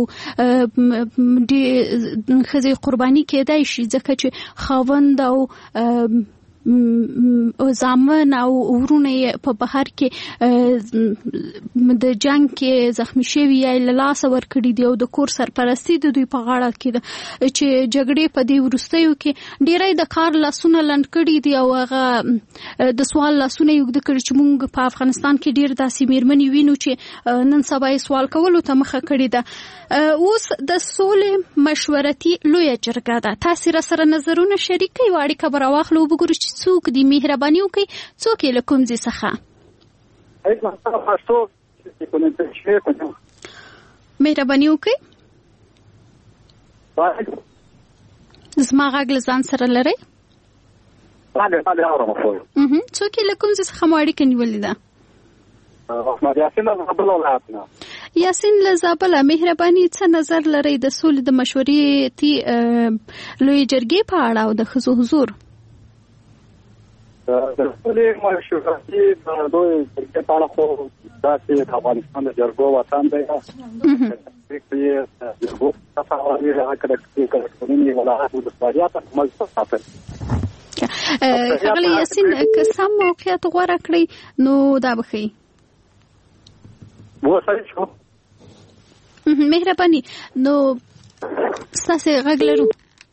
ښځې قرباني کېدای شي ځکه چې خاوند او زامن او ورونه په بهر کې د جنگ کې زخمی شوی یا لاس ور کړی دی او د کور سرپرستی د دوی په غاړه کې چې جګړې په دی ورستیو کې ډیرې د کار لاسونه لند کړی دی او هغه د سوال لاسونه یو د کړ چې موږ په افغانستان کې ډیر داسې میرمنې وینو چې نن سبا سوال کولو ته مخه کړی ده. اوس د سولې مشورتي لوی جرګه ده، تاسو را سره نظرونه شریکي واړی خبر واخلو وګورئ چې څوک دی مهرباني وکړي څوک یې له کوم ځای څخه مهرباني وکړي زما غږ له ځان سره لرئ؟ څوک یې له کوم ځای څخه مو اړیکه نیولې ده؟ یاسین له زابله. مهرباني څه نظر لرئ د سولې د مشورتي لوی جرګې په اړه او د ښځو حضور؟ د سولې مشورتي د لوی جرګې په اړه خو داسې د افغانستان د جرګو وطن دی جرګو تفاعلي راکړه چې کړنی ولایت د فعالیت مزه ساتل ښاغلی یاسین که سم موقعیت غوره کړئ نو دا به ښه مهرباني. نو ستاسې غږ لرو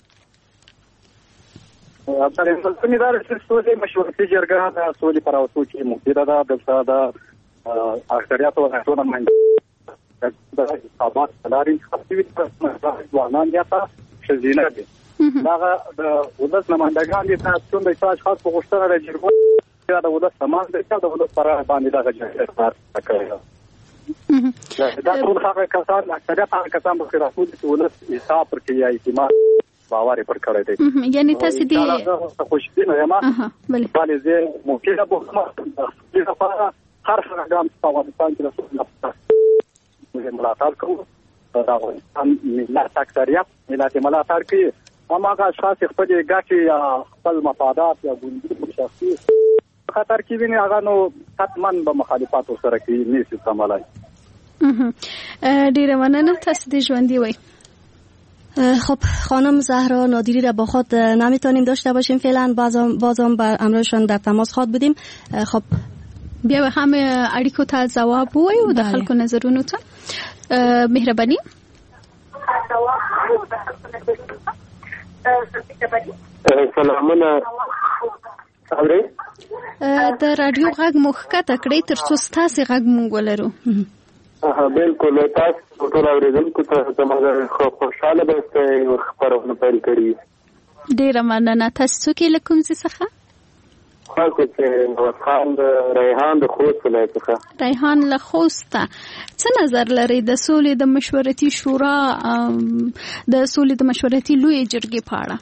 افغان ملتونی دار چې سولې مشورتي جرګه د سولې پر اوسو کې مفیده ده دلته د اکثریت ولایتونو باندې د حسابات لاري خاصوي ځوانان یا شزینه دي داغه د ولس نمائندگان دي تاسو د تاج خاص په غوښتنه د جرګو د ولس سامان د ولس پر باندې دغه جرګه کار کوي. دا ټول هغه کسان اکثریت هغه کسان په راټول چې ولس حساب پر کې یا اعتماد باور پر کړی دی. یعنی تاسو دې خوشبینه یم بلې زه ممکن به د لپاره هر هغه ګام په افغانستان کې رسول الله ملاتړ کوو دا افغانستان ملت اکثریت ملت ملاتړ کوي اما هغه اشخاص خپل ګټې یا خپل مفادات یا ګوندي شخصي خطر کې ویني هغه نو حتما به مخالفت سره کوي نشي سمالای. ډیره مننه تاسو دې ژوندۍ وای. خب خانم زهرا نادری را با خود نمیتونیم داشته باشیم فعلا، بازم بازم بر امرشان در تماس خود بودیم. خب بیا به همه اړیکو ته ځواب وایو او د خلکو نظرونو ته مهرباني. سلامونه اورئ د رادیو غږ مخکته کړئ ترڅو ستاسو غږ مونږ ولرو. ها بالکل تاسو ټول اوریدونکو ته زموږ خوشاله به یو خبرونه پیل کړي. ډیره مننه. تاسو کې له کوم ځای څخه؟ خاصه چې نو خان ریحان د خوست ولایت څخه. ریحان له خوست. څه نظر لرئ د سولې د مشورتي شورا د سولې د مشورتي لوی جرګې په اړه؟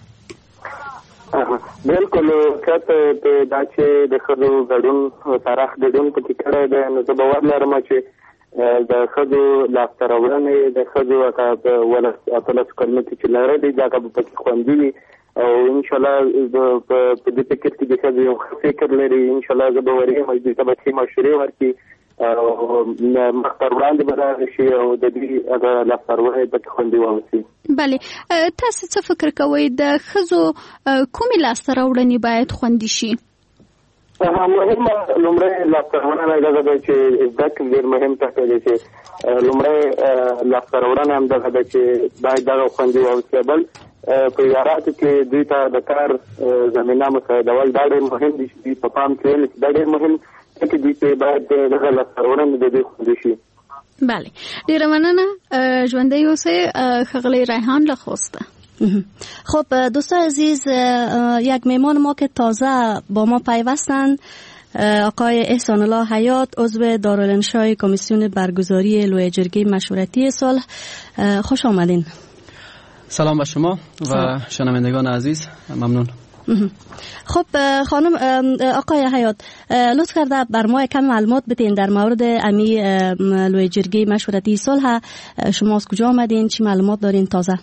بالکل کته دا چې د خدو غړون طرف ګډون پکې کړی دی نو زه باور لرم چې د خدو لاستراوړنې د خدو په ولس اتلس کلمې چې لاره دی دا به پکې خوندي وي او ان شاء الله په دې فکر کې د خدو یو فکر لري ان شاء الله زه به وریم چې د به مشورې ورکړي او مختار وړاندې به راشي او د دې هغه لاستراوړنې پکې خوندي واوسي. بله تاسو څه فکر کوئ د ښځو کومې لاستراوړنې باید خوندي شي؟ مهمه لومړی لاستراوړنه دغه ده چې زده کړې ډېر مهم ټکی دی چې لومړی لاستراوړنه همدغه ده چې باید دغه خوندي واوسي. بل په اداراتو کې دوی ته د کار زمینه مساعدول دا ډېر مهم دي چې دوی په پام کې ونیسي. دا ډېر مهم ټکی دی چې باید دغه لاستراوړنې د دوی خوندي شي. بله ډیره مننه. ژوندۍ اوسئ ښاغلی ریحان له خوسته. خب دوستان عزیز یک مهمان ما که تازه با ما پیوستند آقای احسان الله حیات عضو دارالانشای کمیسیون برگزاری لوی جرگه مشورتی صلح. خوش آمدین. سلام به شما و شنوندگان عزیز. ممنون. خب خانم آقای حیات لطف کرده بر ما کم معلومات بدین در مورد امی لوی جرگه مشورتی صلح. شما از کجا آمدین؟ چی معلومات دارین تازه؟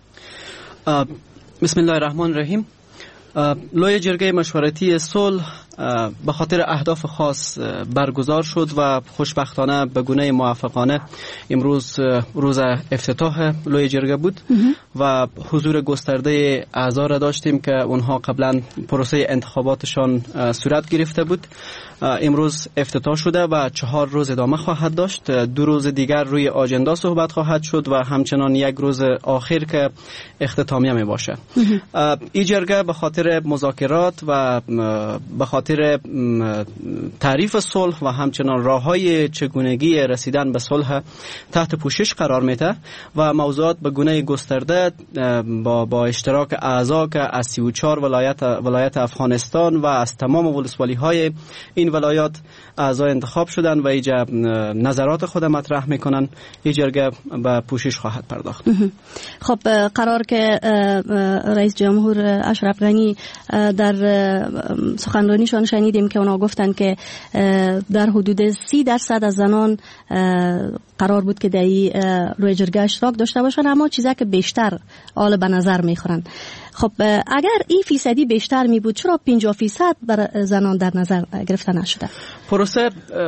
بسم الله الرحمن الرحیم. لوی جرگه مشورتی صلح به خاطر اهداف خاص برگزار شد و خوشبختانه به گونه موفقانه امروز روز افتتاح لوی جرگه بود و حضور گسترده اعضا را داشتیم که اونها قبلا پروسه انتخاباتشان صورت گرفته بود. امروز افتتاح شده و چهار روز ادامه خواهد داشت. دو روز دیگر روی آجندا صحبت خواهد شد و همچنان یک روز آخر که اختتامیه می باشه. این جرگه به خاطر مذاکرات و به خاطر تعریف صلح و همچنان راههای چگونگی رسیدن به صلح تحت پوشش قرار میده و موضوعات به گونه گسترده با با اشتراک اعضا که از سی و چهار ولایت ولایت افغانستان و از تمام ولسوالی های این ولایات اعضا انتخاب شدن و اینجا نظرات خود مطرح میکنن. این جرگه به پوشش خواهد پرداخت. خب قرار که رئیس جمهور اشرف غنی در سخنرانیشان شنیدیم که اونا گفتن که در حدود سی درصد از زنان قرار بود که در این روی جرگه اشتراک داشته باشن، اما چیزا که بیشتر آل به نظر میخورن. خب اگر این فیصدی بیشتر می بود چرا پنجاه فیصد بر زنان در نظر گرفته نشده؟ پروسه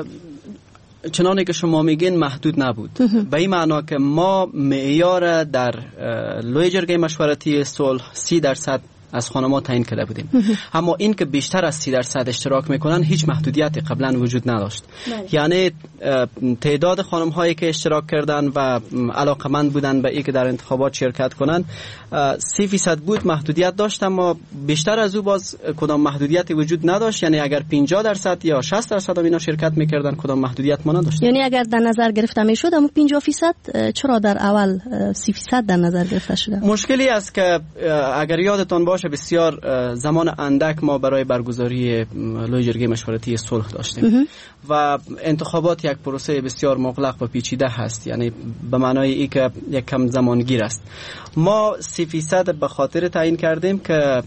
چنانه که شما میگین محدود نبود، به این معنا که ما معیار در لوی جرگه مشورتی صلح سی درصد از خانم‌ها تعیین کرده بودیم، اما این که بیشتر از سی درصد اشتراک میکنن هیچ محدودیتی قبلا وجود نداشت. یعنی تعداد خانم‌هایی که اشتراک کردن و علاقمند بودن به این که در انتخابات شرکت کنن سی فیصد بود، محدودیت داشت، اما بیشتر از او باز کدام محدودیتی وجود نداشت. یعنی اگر پنجاه درصد یا شصت درصد اینا شرکت میکردن کدام محدودیت ما نداشت. یعنی اگر در نظر گرفته میشد اما پنجاه فیصد، چرا در اول سی فیصد در نظر گرفته شده؟ مشکلی است که اگر یادتان باشه بسیار زمان اندک ما برای برگزاری لوی جرگه مشورتی صلح داشتیم و انتخابات یک پروسه بسیار مغلق و پیچیده هست، یعنی به معنای ای که یک کم زمانگیر است. ما سی فیصد به خاطر تعیین کردیم که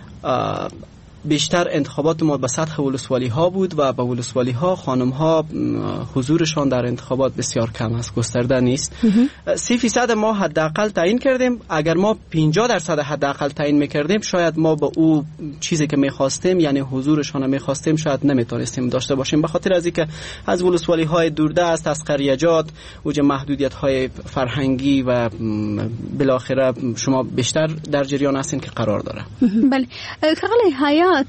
بیشتر انتخابات ما به سطح ولسوالی ها بود و به ولسوالی ها خانم ها حضورشان در انتخابات بسیار کم است، گسترده نیست. سی فیصد ما حداقل تعیین کردیم. اگر ما پنجاه درصد حداقل تعیین میکردیم شاید ما با او چیزی که میخواستیم، یعنی حضورشان میخواستیم، شاید نمیتونستیم داشته باشیم، به خاطر از اینکه از ولسوالی های دوردست، از قریه‌جات، اوج محدودیت های فرهنگی و بالاخره شما بیشتر در جریان هستین که قرار داره. بله خغلی حیات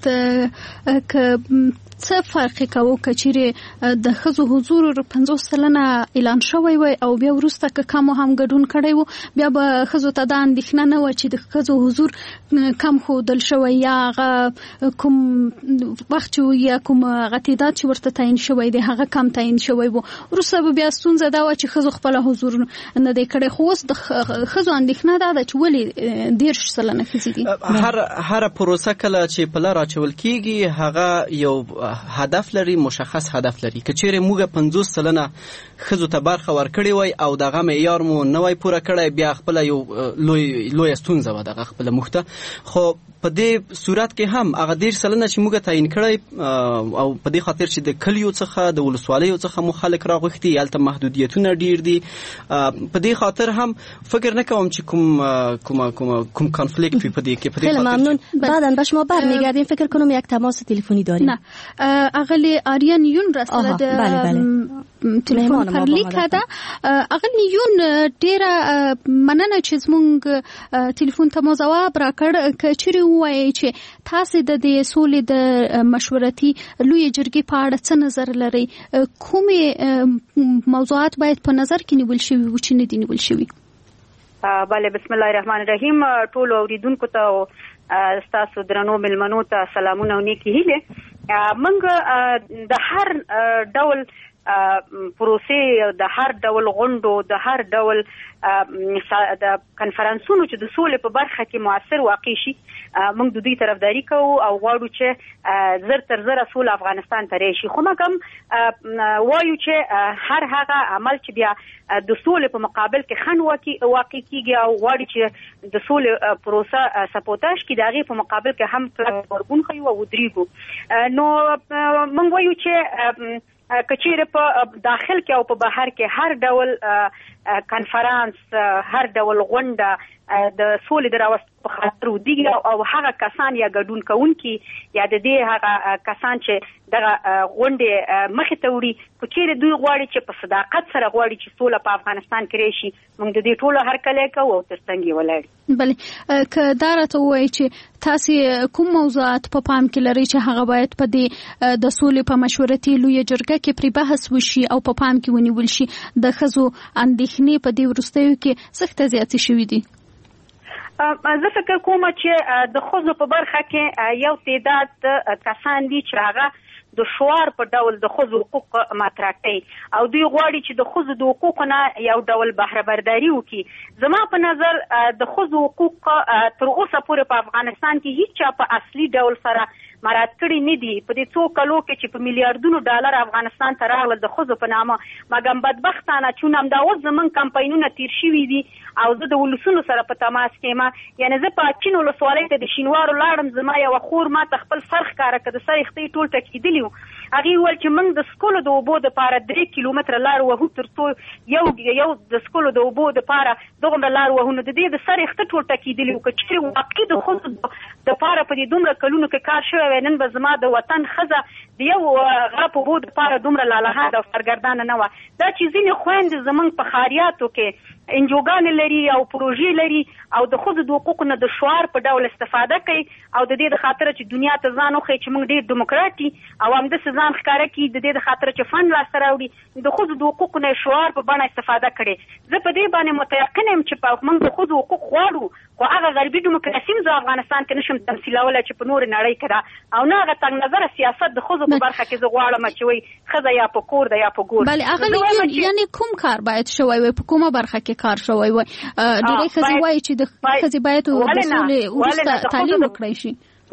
که څه فرق کوي کچېرې د ښځو حضور پنځوس سلنه اعلان شوی وي او بیا وروسته که کم هم ګډون کړی و، بیا به ښځو ته دا اندېښنه نه وه چې د ښځو حضور کم ښودل شوی یا هغه کوم وخت چې یا کوم هغه تعداد چې ورته تعیین شوی دی هغه کم تعیین شوی و، وروسته به بیا ستونزه دا وه چې ښځو خپله حضور نه دی کړی. خو اوس د ښځو اندېښنه دا ده چې ولې دېرش سلنه ښځې دي. هر هر پروسه کله چې په لاره اچول کېږي هغه یو هدف لري، مشخص هدف لري. که چیرې موږ پنځوس سلنه ښځو ته برخه ورکړې وای او دغه معیار مو نه وای پوره کړی، بیا خپل یو لوی لوی ستونزه و دغه خپل مخته. خو په دې صورت کې هم هغه ډېر سلنه چې موږ تعیین کړی او په دې خاطر چې د کلیو څخه د ولسوالیو څخه مو خلک راغوښتي، هلته محدودیتونه ډېر دي، په دې خاطر هم فکر نه کوم چې کوم کوم کوم کوم کانفلیکت وي په دې کې. خیلی ممنون. بعداً به شما برمیگردیم. فکر کنم یک تماس تلفنی داریم. نه اغلی آریان یون رسله د تلفن پرلیک ده. اغلی یون ډیره مننه چې زمونږ تلفن ته مو ځواب راکړ. که چیرې ووایي چې تاسو د دې سولې د مشورتي لوی جرګې په اړه څه نظر لرئ، کومې موضوعات باید په نظر کې نیول شوي و چې نه دي نیول شوي؟ بله، بسم الله الرحمن الرحیم. ټول اوریدونکو ته ستاسو درنو ملمنو ته سلامونه او نیکی هیله. موږ د هر ډول پروسې، د هر ډول غونډو، د هر ډول د کنفرانسونو چې د سولې په برخه کې مؤثر واقع شي، موږ د دوی طرفداري کوو او غواړو چې زر تر زره سوله افغانستان ته راشي. خو موږ هم وایو چې هر هغه عمل چې بیا د سولې په مقابل کې خنډ واقع کیږي او غواړي چې د سولې پروسه سپورټاژ کړي، د هغې په مقابل کې هم کلک غبرګون ښیو او ودرېږو. نو موږ وایو چې کچېره په داخل کې او په بهر کې هر ډول کنفرانس هر ډول غونډه د سولې د راوستلو په خاطر ودیږي او هغه کسان یا ګډون کوونکي یا د دې هغه کسان چې دغه غونډې مخې ته وړي په چیرې دوی غواړي چې په صداقت سره غواړي چې سوله په افغانستان کې راشي موږ د دې ټولو هرکلی کوو او تر څنګ یې ولاړ. بله که دا راته ووایي چې تاسې کوم موضوعات په پام کې لرئ چې هغه باید په دې د سولې په مشورتي لویه جرګه کې پرې بحث وشي او په پام کې ونیول شي د ښځو اندېښنې په دې وروستیو کې سخته زیاتې شوي دي؟ زه فکر کوم چې د ښځو په برخه کې یو تعداد کسان دي چې هغه د شعار په ډول د ښځو حقوق مطرح کوي او دوی غواړي چې د ښځو د حقوقو نه یو ډول بهره برداري وکړي. زما په نظر د ښځو حقوق تر اوسه پورې په افغانستان کې هیڅ چا په اصلي ډول سره مراعات کړي نه دي. په دې څو کلو کې چې په میلیارډونو ډالر افغانستان ته راغلل د ښځو په نامه مګم بدبختانه چې همدا اوس زموږ کمپاینونه تیر شوي دي او زه د ولسونو سره په تماس کې یم. یعنې زه په چین ولسوالۍ ته د شینوارو لاړم، زما یوه خور ما ته خپل سر ښکاره کړه، د سر یختۍ ټول ټکېدلي وو. هغې وویل چې موږ د څښلو د اوبو دپاره درې کیلومتره لار وهو تر څو یو یو د څښلو د اوبو دپاره دغومره لار وهو. نو د دې د سر یخته ټول ټکېدلي وو. که چېرې واقعي د ښځو دپاره په دې دومره کلونو کې کار شوی وی، نن به زما د وطن ښځه د یو غرب اوبو دپاره دومره لالهانده او سرګردانه نه وه. دا چې ځینې خویندې زموږ په ښاریاتو کې انجوګانې لري او پروژې لري او د ښځو د حقوقو نه د شعار په ډول استفاده کوي او د دې د خاطره چې دنیا ته ځان وښیي چې موږ ډېر ډیموکرات یي او همداسې ځان ښکاره کړي د دې د خاطره چې فند لاسته راوړي، د ښځو د حقوقو نه شعار په بڼه استفاده کړي. زه په دې باندې متیقن یم چې په موږ د ښځو حقوق غواړو، خو هغه غربي ډیموکراسي هم زه افغانستان کې نشم تمثیلولی چې په نورې نړۍ کې ده، او نه هغه تنګ نظره سیاست د ښځو په برخه کې زه غواړم چې وایي ښځه یا په کور ده یا په ګور. بله اغلې یعنې کوم کار باید شوی وي، په کومه برخه کې کار شوی وي؟ ډېری ښځې وایي چې د ښځې باید د سولې وروسته تعلیم وکړی شي.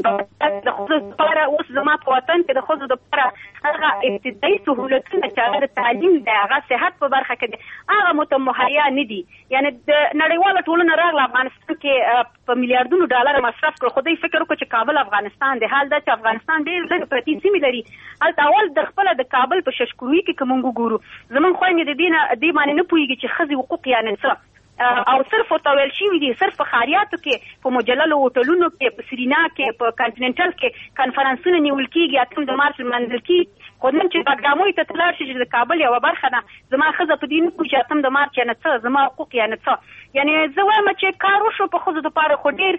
د ښځو دپاره اوس زما په وطن کې د ښځو دپاره هغه ابتدایي سهولتونه چې هغه د تعلیم دی، هغه صحت په برخه کې دی، هغه مو ته مهیا نه دي. یعنې د نړیواله ټولنه راغله افغانستان کې په میلیارډونو ډالر مصرف کړو، خو دوی فکر وکړو چې کابل افغانستان دی. حال دا چې افغانستان ډېر لږ پرتې سیمې لري. هلته اول د خپله د کابل په ششکروي کې که موږ وګورو، زموږ خویندې د دې نه دې باندې نه پوهېږي چې ښځې حقوق یعنې څه، او صرف ورته ویل شوي دي صرف په ښاریاتو کې په مجللو هوټلونو کې په سرینا کې په کانټیننټل کې کنفرانسونه نیول کېږي، اتم د مارچ لمانځل کېږي. خو نن چې بګراموی ته ته لاړ شي چې د کابل یوه برخه ده، زما ښځه په دې نه پوهېږي چې اتم د مارچ یعنې څه، زما حقوق یعنې څه. یعنې زه وایم چې کار وشو په ښځو دپاره، خو ډېر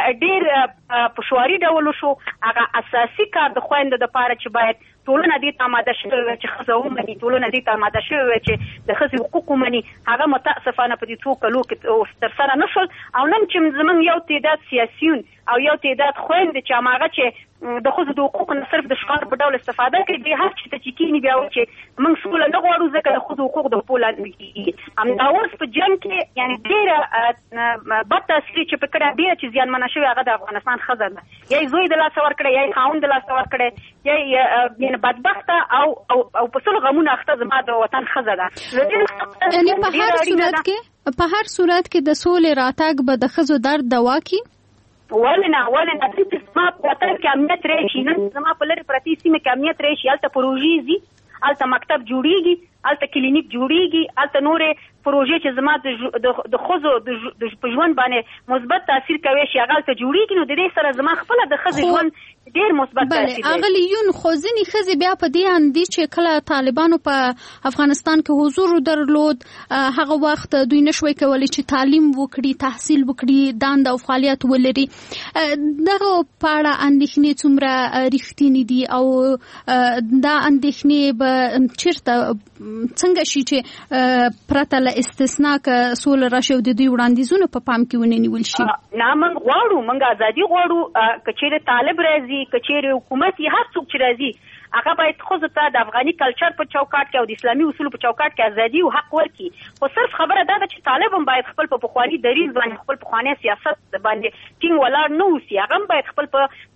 ډېر په شعاري ډول وشو. هغه اساسي کار د خویندو دپاره چې باید ټولنه دې ته آماده شوې وي چې ښځه ومني، ټولنه دې ته آماده شوې وي چې د ښځې حقوق ومني، هغه متاسفانه په دې څو کلو کې ترسره نه شول. او نن چې زموږ یو تعداد سیاسیون او یو تعداد خویندې چې هماغه چې د ښځو د حقوقو نه صرف د شعار په ډول استفاده کوي، دې هر چېرته چې کېني بیا وایي چې موږ سوله نه غواړو ځکه د ښځو حقوق د پښو لاندې کېږي. همدا اوس په جنګ کې یعنې ډېره بد تاثیر چې په کړی، ډېره چې زیانمنه شوې هغه د افغانستان ښځه ده. یا یې زوی د لاسه ورکړی، یا یې خاوند د لاسه ورکړی، یا یې بدبخته او او په سلو غمونه اخته زما د وطن ښځه ده. یعنې په هر صورت کې په هر صورت کې د سولې راتګ به د ښځو درد دوا کړي؟ ولې نه ولې نه چې زما په وطن کې امنیت راشي، نن زما په لرې پرتې سیمه کې امنیت راشي، هلته پروژې ځي، هلته مکتب جوړېږي، هلته کلینیک جوړېږي، هلته نورې پروژې چې زما د ښځو په ژوند باندې مثبت تاثیر کوي شي هغه هلته جوړېږي. نو د دې سره زما خپله د ښځې ژوند ډېر مثبت تاثیر لري. اغلې یون خو ځینې ښځې بیا په دې اندي چې کله طالبانو په افغانستان کې حضور درلود، هغه وخت دوی نشوي کولی چې تعلیم وکړي، تحصیل وکړي، دنده او فعالیت ولري. دغه په اړه اندېښنې څومره رښتینې دي او دا اندېښنې به چېرته څنګه شي چې پرته له استثنا که سوله راشي او د دوی وړاندیزونه په پام کې ونه نیول شي؟ نه، موږ غواړو، موږ ازادي غواړو. که چېرې طالب راځي، که چېرې حکومت یې، هر څوک چې راځي هغه باید ښځو ته د افغاني کلچر په چوکاټ کې او د اسلامي اصولو په چوکاټ کې ازادي او حق ورکړي. خو صرف خبره دا ده چې طالب هم باید خپل په پخواني دریځ باندې، خپل پخوانی سیاست باندې ټینګ ولاړ نه اوسي. هغه هم باید خپل په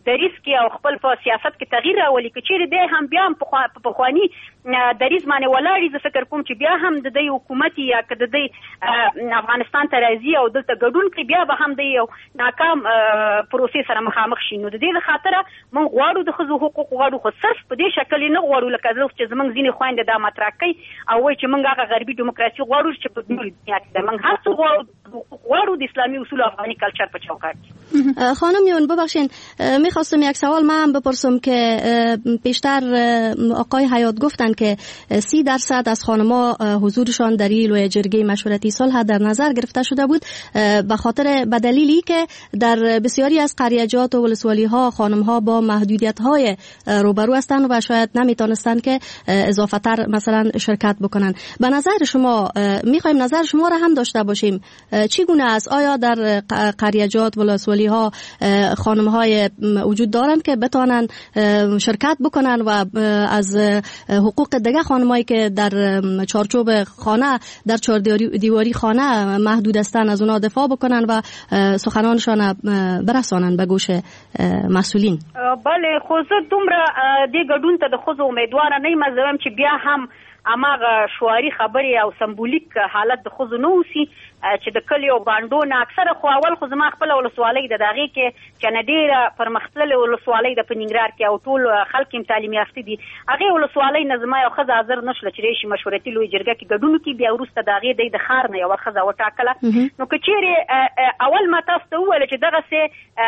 دریز کې او خپل په سیاست کې تغییر راولي چې چیرې دی هم بیا هم په پخواني دریز باندې ولاړ زه فکر کوم چې بیا هم د دې حکومت یا که د دې افغانستان ته راځي او دلته ګډون کوي بیا به هم د یو ناکام پروسې سره مخامخ شي. نو د دې خاطره موږ غواړو د ښځو حقوق غواړو، خو صرف په دې شکل نه غواړو لکه چې زموږ ځینې خویندې دا مطرح کوي او وایي چې موږ هغه غربي ډیموکراسي غواړو چې په نورو دنیا کې ده. موږ هر څه غواړو غواړو د اسلامي اصول افغانی کلچر په چوکاټ. خانم یون ببخشین میخواستم یک سوال من بپرسم که پیشتر آقای حیات گفتن که سی درصد از خانم‌ها حضورشان در این لوی جرگه مشورتی صلح در نظر گرفته شده بود به خاطر به دلیلی که در بسیاری از قریجات و ولسوالی‌ها خانم‌ها با محدودیت‌های روبرو هستند و شاید نمیتونستند که اضافه تر مثلا شرکت بکنن. به نظر شما میخوایم نظر شما را هم داشته باشیم چی گونه است؟ آیا در قریجات و ولسوالی‌ها خانم‌های وجود دارند که بتوانند شرکت بکنن و از حقوق دیگه خانمایی که در چارچوب خانه در چهار دیواری خانه محدود هستند از اونا دفاع بکنن و سخنانشان برسانن به گوش مسئولین؟ بله خو زه دومره دې ګډون ته د ښځو امیدواره نه یم. زه وایم چې بیا هم هماغه شعاري خبرې او سمبولیک حالت د ښځو نه اوسي چې د کلیو بانډو نه اکثره خو اول خو زما خپل ولسوالۍ د دغې کې چې نه ډېره پرمختللې ولسوالۍ د په ننګرهار کې او ټول خلک یې تعلیم یافته دي هغې ولسوالۍ نه زما یو ښځه حاضر نه شوله چې راشي مشورتي لویې جرګه کې ګډون وکړي. بیا وروسته د هغې دی د ښار نه یوه ښځه وټاکله. نو که چیرې اول ما تاسو ته وویله چې دغسې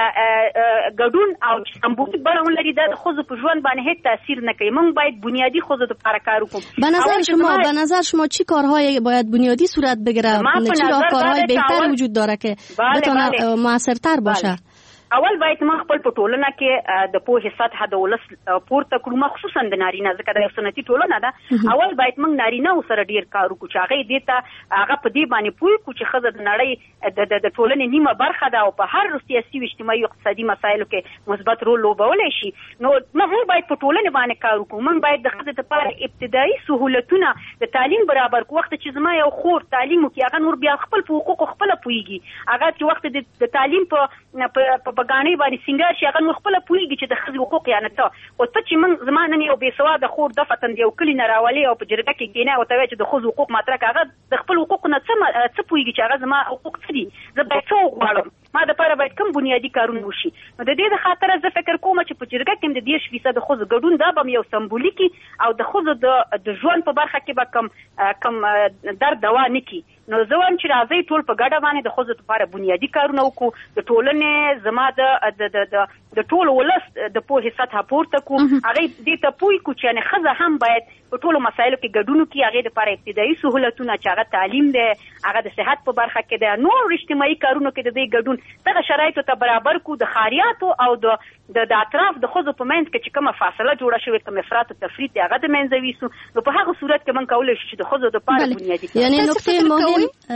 ګډون او سمبولیک بڼه ولري دا د ښځو په ژوند باندې هېڅ تاثیر نه کوي. موږ باید بنیادي ښځو دپاره کار وکړو. به نظر شما به نظر شما چی کارهای باید بنیادی صورت بگیره؟ چی راهکارهای بهتر وجود داره که بتونه موثرتر باشه؟ اول باید موږ خپل په ټولنه کې د پوهې سطحه د ولس پورته کړو، مخصوصا د نارینه، ځکه دا یو سنتي ټولنه ده. اول باید موږ نارینه سره ډیر کار وکړو چې هغه دې ته هغه په دې باندې پوه کړو چې ښځه د نړۍ د ټولنې نیمه برخه ده او په هر سیاسي او اجتماعي او اقتصادي مسایلو کې مثبت رول لوبولی شي. نو موږ باید په ټولنه باندې کار وکړو. موږ باید د ښځې لپاره ابتدایي سهولتونه د تعلیم برابر کړو. وخت چې زما یو خور تعلیم وکړي هغه نور بیا خپل په حقوقو خپله پوهېږي. هغه چې وخت د تعلیم په بګانۍ باندې سینګار شي هغه نو خپل پوهېږي چې د ښځې حقوق یا نه ته. او ته چې موږ زما نن یو بېسواده خور دفتن د یو کلي نه راولې او په جرګه کې کښېنه او ته وایې چې د ښځو حقوق مطرح کړه، هغه د خپل حقوقو نه څه څه پوهېږي چې هغه زما حقوق څه دي، زه باید څه وغواړم، ما دپاره باید کوم بنیادي کارونه وشي. نو د دې د خاطره زه فکر کوم چې په جرګه کې د دېرش فیصده ښځو ګډون دا به یو سمبولیکي او د ښځو د ژوند په برخه کې به کم کم درد دوا نه کړي. نو زه وایم چې راځئ ټول په ګډه باندې د ښځو لپاره بنیادي کارونه وکړو. د ټولنې زما د د ټول ولس د پوهې سطحه پورته کړو. هغې دې ته پوه کړو چې یعنې ښځه هم باید په ټولو مسایلو کې ګډون وکړي. هغې دپاره ابتدایي سهولتونه چې هغه تعلیم دی، هغه د صحت په برخه کې دی، نور اجتماعي کارونو کې د دې ګډون دغه شرایطو ته برابر کړو. د ښاریاتو او د د اطراف د ښځو په منځ کې چې کومه فاصله جوړه شوې، کوم افراط او تفریط دی، هغه د منځه ویسو. نو په هغه صورت کې موږ کولی شو چې د ښځو دپاره بنیادي یعنی نکته مهم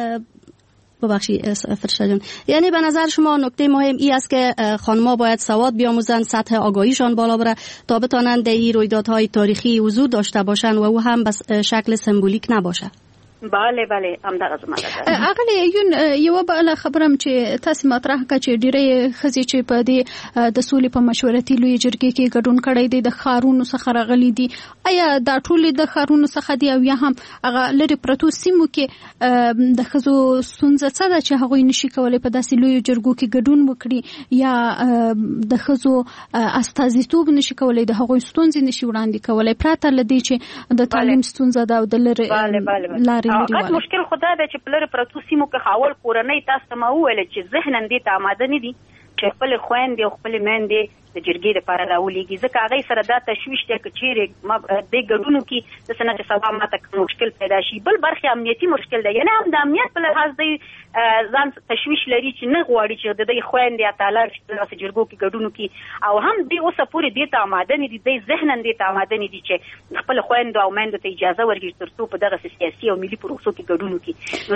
ببخشید فرشته جان، یعنی به نظر شما نکته مهم ای است که خانم‌ها باید سواد بیاموزند، سطح آگاهیشان بالا بره تا بتوانند در این رویدادهای تاریخی حضور داشته باشند و او هم به شکل سمبولیک نباشه. بله بله همدغه زما ده. اغلی یون یو بل خبرم چې تاسو مطرح کړه چې ډیره خزي چې په دې د سولې په مشورتي لوی جرګې کې ګډون کړی دی د خارونو څخه راغلي دي. آیا دا ټول د خارونو څخه دی او یا هم هغه لري پروتو سیمو کې د خزو ستونزه څه ده چې هغه نشي کولای په داسې لوی جرګو کې ګډون وکړي یا د خزو استازیتوب نشي کولای د هغه ستونزې نشي وړاندې کولای پراته لدی چې د تعلیم ستونزه ده او د لري لارې غټ مشکل خدا ده چې په لرې پرتو سیمو کې خاول کورنۍ تاسو ته ما وویل چې ذهناً دې ته آماده نه دي چې خپل خویندې او خپل میندې د جرګې لپاره راولېږي. ځکه هغې سره دا تشویش دی که چیرې دې ګډونو کې داسې نه چې سبا ماته مشکل پیدا شي. بل برخې امنیتي مشکل دی، یعنې هم د امنیت په لحاظ دی ځان تشویش لري چې نه غواړي چې د دې خویندې یا تعالی په داسې جرګو کې ګډون وکړي او هم دې اوسه پورې دې ته آماده نه دي، دی ذهناً دې ته آماده نه دي چې خپل خویندو او میندو ته اجازه ورکړي تر څو په دغسې سیاسي او ملي پروسو کې ګډون وکړي.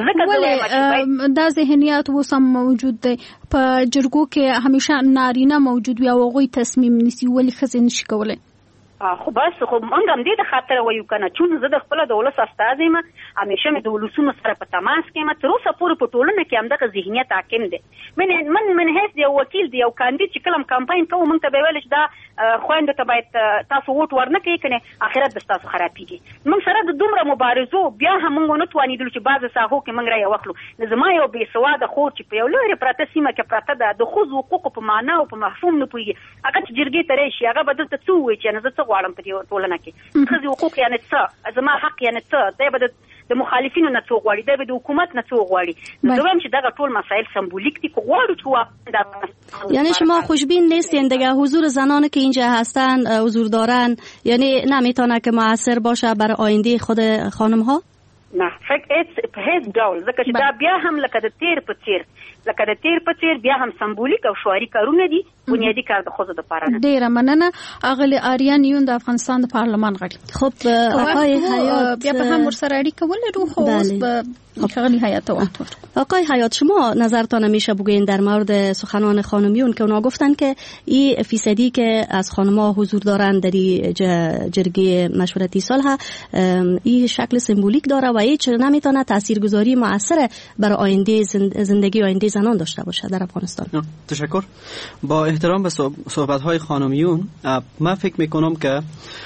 ولې دا ذهنیت اوس هم موجود دی په جرګو کې همیشه نارینه موجود وي او هغوی تصمیم نیسي، ولې ښځې نشي کولی؟ خو بس خو موږ هم دې د خاطر وایو کنه چې زه د خپل د ولس استاد یم همیشه مې د ولسونو سره په تماس کې یم تر اوسه پورې په ټولنه کې همدغه ذهنیت حاکم دی من من من هیڅ یو وکیل دی او کاندید چې کلم کمپاین کوو موږ ته به ویل چې دا خويندو ته باید تاسو ووټ ورنه کوي کنه اخرت د تاسو خرابېږي موږ سره د دومره مبارزو بیا هم موږ نه توانیدل چې بعض ساحو کې موږ را یو وخلو زما یو بې سواده خور چې په یو لوی پراته سیمه کې پراته ده د خو حقوق په معنا او په مفهوم نه پوهیږي هغه چې جرګې ته راشي هغه به دلته څه وایي چې نه زه څه غواړم په دې ټولنه کې ښځې حقوق یعنې څه زما حق یعنې څه دی به د مخالفینو نه څه غواړي دی به د حکومت نه څه غواړي زه وایم چې دغه ټول مسائل سمبولیک دي که غواړو چې یعنی شما خوشبین نیستین دیگه حضور زنانی که اینجا هستن حضور دارن یعنی نمیتونه که مؤثر باشه برای آینده خود خانم ها؟ نه فکر په هیڅ ډول ځکه چې دا بیا هم لکه د تیر په تیر لکه د تیر په تیر بیا هم سمبولیک او شعاري کارونه دي بنیادی کار د ښځو دپاره نه ډیره مننه اغلې آریان یون د افغانستان د پارلمان غړي خب آقای حیات بیا به هم ورسره اړیکه ولرو خو اوس به خغلی حیات واتور آقای حیات شما نظرتان میشه بگوین در مورد سخنان خانمیون که اونا گفتن که این فیصدی که از خانم‌ها حضور دارن در جرگه مشورتی صلح این شکل سمبولیک داره و هیچ نمیتونه تاثیرگذاری مؤثر برای آینده زندگی آینده زنان داشته باشه در افغانستان. تشکر. با احترام به صحبت‌های خانمیون من فکر میکنم که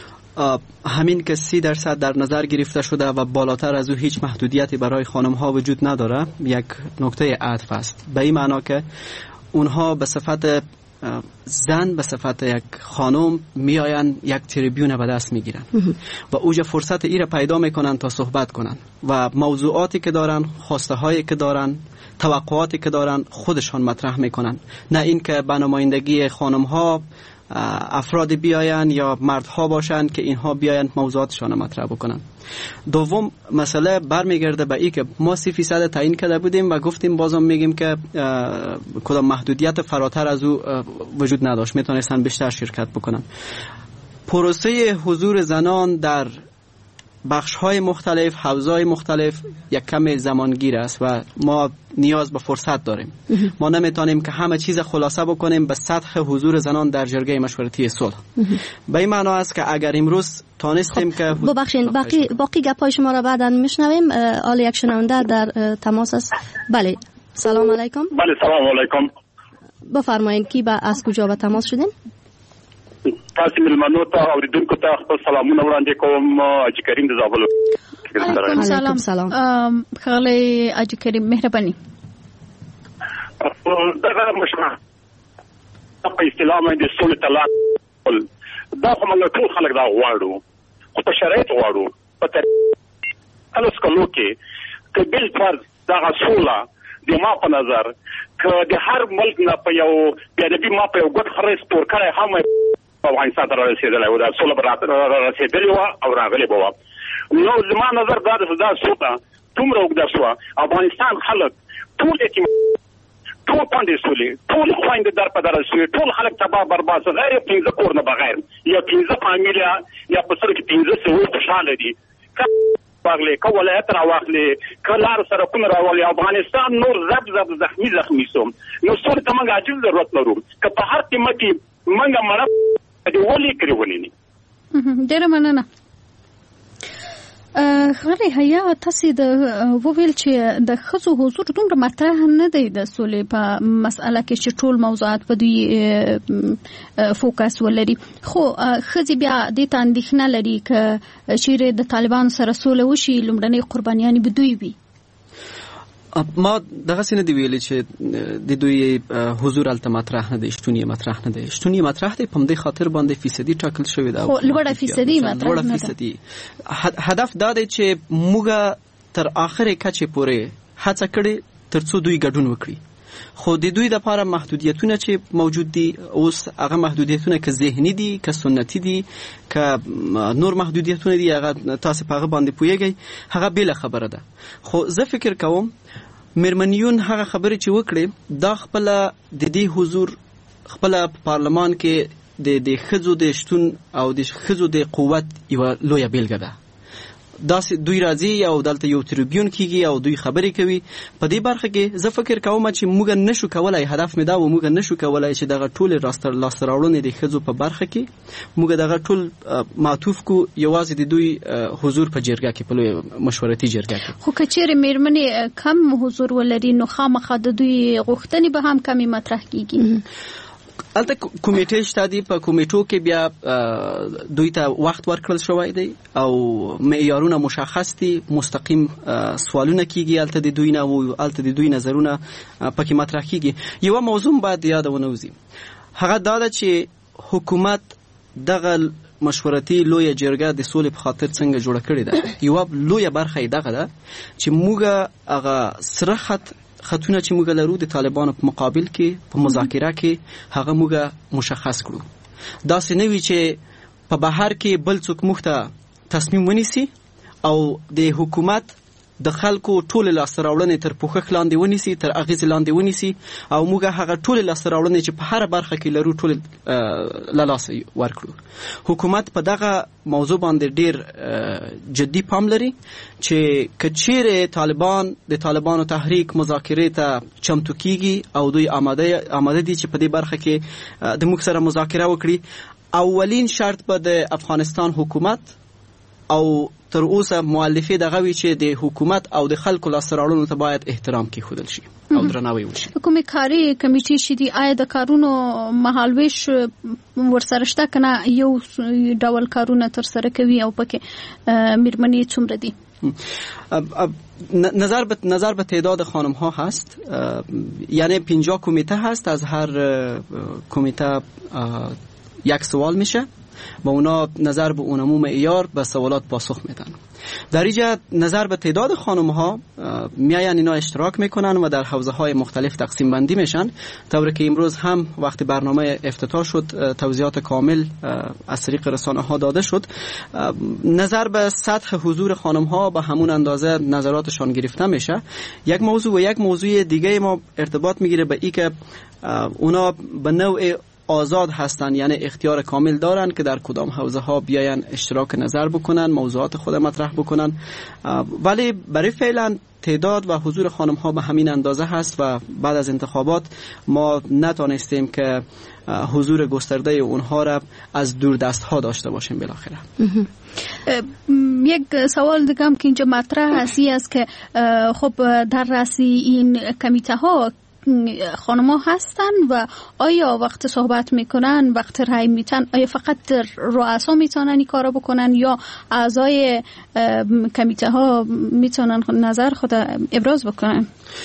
همین که سی درصد در نظر گرفته شده و بالاتر از او هیچ محدودیتی برای خانم ها وجود نداره یک نکته عطف است به این معنا که اونها به صفت زن به صفت یک خانم میآیند یک تریبیون به دست میگیرن و اوجا فرصت ای را پیدا میکنن تا صحبت کنن و موضوعاتی که دارن خواسته هایی که دارن توقعاتی که دارن خودشان مطرح میکنن نه اینکه به نمایندگی خانم ها افراد بیاین یا مردها باشن که اینها بیاین موضوعاتشان مطرح بکنن. دوم مسئله برمیگرده به این که ما سی فیصد تعیین کرده بودیم و گفتیم بازم میگیم که کدام محدودیت فراتر از او وجود نداشت میتونستن بیشتر شرکت بکنن. پروسه حضور زنان در بخش‌های مختلف، حوزه‌های مختلف یک کم زمانگیر است و ما نیاز به فرصت داریم. ما نمیتونیم که همه چیز خلاصه بکنیم به سطح حضور زنان در جرگه مشورتی صلح. به این معنا است که اگر امروز تانستیم که ببخشید باقی باقی گپای شما را بعداً میشنویم. آل یک شنونده در تماس است. بله سلام علیکم. بله سلام علیکم. بفرمایید کی با از کجا به تماس شدین؟ تاسو ملمنو ته اوریدونکو ته خپل سلامونه وړاندې کوم. اجي کریم د زابل. علیکم سلام. سلام خاله اجي کریم مهرباني. دغه مشره په اسلام باندې سولې طلاق دا کومه ټول خلک دا غواړو خو په شرایط غواړو په تاسو کولو کې چې بل فرض دا سوله د ما په نظر که د هر ملک نه په یو بیادبي ما په یو ګډ خرڅ تور کړی هم افغانستان ته رسېدلی و دا سوله به رسېدلې وه او راغلې به وه نو زما نظر دا دا سوله دومره اوږده شوه افغانستان خلک ټول یتیم ټول پاندې سولې ټول خویندې در په دره شوې ټول خلک تباه برباد شو غیر پنځه کور نه بغیر یا پنځه فامیل یا په سر کې پنځه سوه خوشحاله دي واغلی که ولایت را واخلی که لار سرکونه را واخلی افغانستان نور زب زب زخمی زخمی سوم نو سولې ته موږ عاجز ضرورت لرو که په هر قیمت کې موږ مړه دې ولې کړې ولې نه ډېره مننه. خغلی حیا تاسو د وویل چې د ښځو حضور دومره مطرح نه دی د سولې په مسأله کې چې ټول موضوعات په دوی فوکس ولري خو ښځې بیا دې ته اندېښنه لري که چیرې د طالبانو سره سوله وشي لومړنۍ قربانیانې به دوی وي. ما دغه سینه دی ویلې چې د دوی حضور الته مطرح نه دی شتون یې مطرح نه دی شتون یې مطرح دی په دې خاطر باندې فیصدي ټاکل شوی دا خو لوړه فیصدي مطرح نه دی. هدف دا دی چې موږ تر اخره کچې پورې هڅه کړې ترڅو دوی ګډون وکړي خو د دوی لپاره محدودیتونه چې موجود دي اوس هغه محدودیتونه که ذهني دي که سنتي دي که نور محدودیتونه دي هغه تاسو په هغه باندې پوهیږئ هغه بل خبره ده خو زه فکر کوم مرمنیون هغه خبره چې وکړي دا خپل د دې حضور خپل پارلمان کې د د خزو د شتون او د خزو د قوت یو لوی بیلګه ده. داس دوی راځي او دلته یو تریبیون کیږي او دوی خبرې کوي. په دې برخه کې زه فکر کوم چې موږ نشو کولای، هدف مې دا و موږ نشو کولای چې دغه ټول راستر لاس راوړنې د ښځو په برخه کې موږ دغه ټول معطوف کو یوازې د دوی حضور په جرګه کې، په لوی مشورتي جرګه کې. خو کچېرې میرمنې کم حضور ولري نو خامخا د دوی غوښتنې به هم کمی مطرح کیږي. البته کمیټې شته دي، په کمیټو کې بیا دوی ته وخت ورکړل شوی دی او معیارونه مشخص دي، مستقیم سوالونه کیږي البته د دوی نه او البته د دوی نظرونه پکې مطرح کیږي. یو موضوع باید یادونه وزي، هغه دا ده چې حکومت دغه مشورتي لوی جرګه د سولې په خاطر څنګه جوړه کړې ده. یو لوی برخه یې دغه ده چې موږ هغه سره خط خطونه چې موږ لرو د طالبانو په مقابل کې په مذاکره کې هغه موږ مشخص کړو. دا څه نه وي چې په بهر کې بل څوک موږ ته تصمیم ونیسي او د حکومت د خلکو ټول لاسراوړنې تر پوښښ لاندې ونیسي، تر اغیز لاندې ونیسي او موږ هغه ټول لاسراوړنې چې په هر برخه کې لرو ټول له لاسه ورکړو. حکومت په دغه موضوع باندې ډیر جدي پام لري چې کچېره طالبان د طالبانو تحریک مذاکرې ته چمتو کیږي او دوی آماده آماده دي چې په دې برخه کې د موږ سره مذاکره وکړي. اولین شرط به د افغانستان حکومت او تر اوسه مؤلفه دغه وی چې د حکومت او د خلکو لاسراوړنو ته باید احترام کېښودل شي او درناوی وشي. کومې کاري کمیټې چې دي آیا د کارونو مهالویش ورسره شته کنه یو ډول کارونه تر سره کوي او پکې میرمنې څومره دي؟ نظر به نظر به تعداد خانم ها هست، یعنی پنجاه کمیته هست، از هر کمیته یک سوال میشه و اونا نظر به اون عموم معیار به سوالات پاسخ میدن. در اینجا نظر به تعداد خانم ها میاین اینا اشتراک میکنن و در حوزه های مختلف تقسیم بندی میشن، طوری که امروز هم وقتی برنامه افتتاح شد توضیحات کامل از طریق رسانه ها داده شد. نظر به سطح حضور خانم ها به همون اندازه نظراتشان گرفته میشه. یک موضوع و یک موضوع دیگه ما ارتباط میگیره به این که اونا به نوع آزاد هستن، یعنی اختیار کامل دارن که در کدام حوزه ها بیاین اشتراک نظر بکنن، موضوعات خود مطرح بکنن، ولی برای فعلا تعداد و حضور خانم ها به همین اندازه هست و بعد از انتخابات ما نتونستیم که حضور گسترده اونها را از دور دست ها داشته باشیم. بالاخره یک سوال دیگه هم که اینجا مطرح هست است که خب در رأس این کمیته ها خانم ها هستن و آیا وقت صحبت میکنن، وقت رای میتن، آیا فقط رؤسا میتونن این کارا بکنن یا اعضای کمیته ها میتونن نظر خود ابراز بکنن؟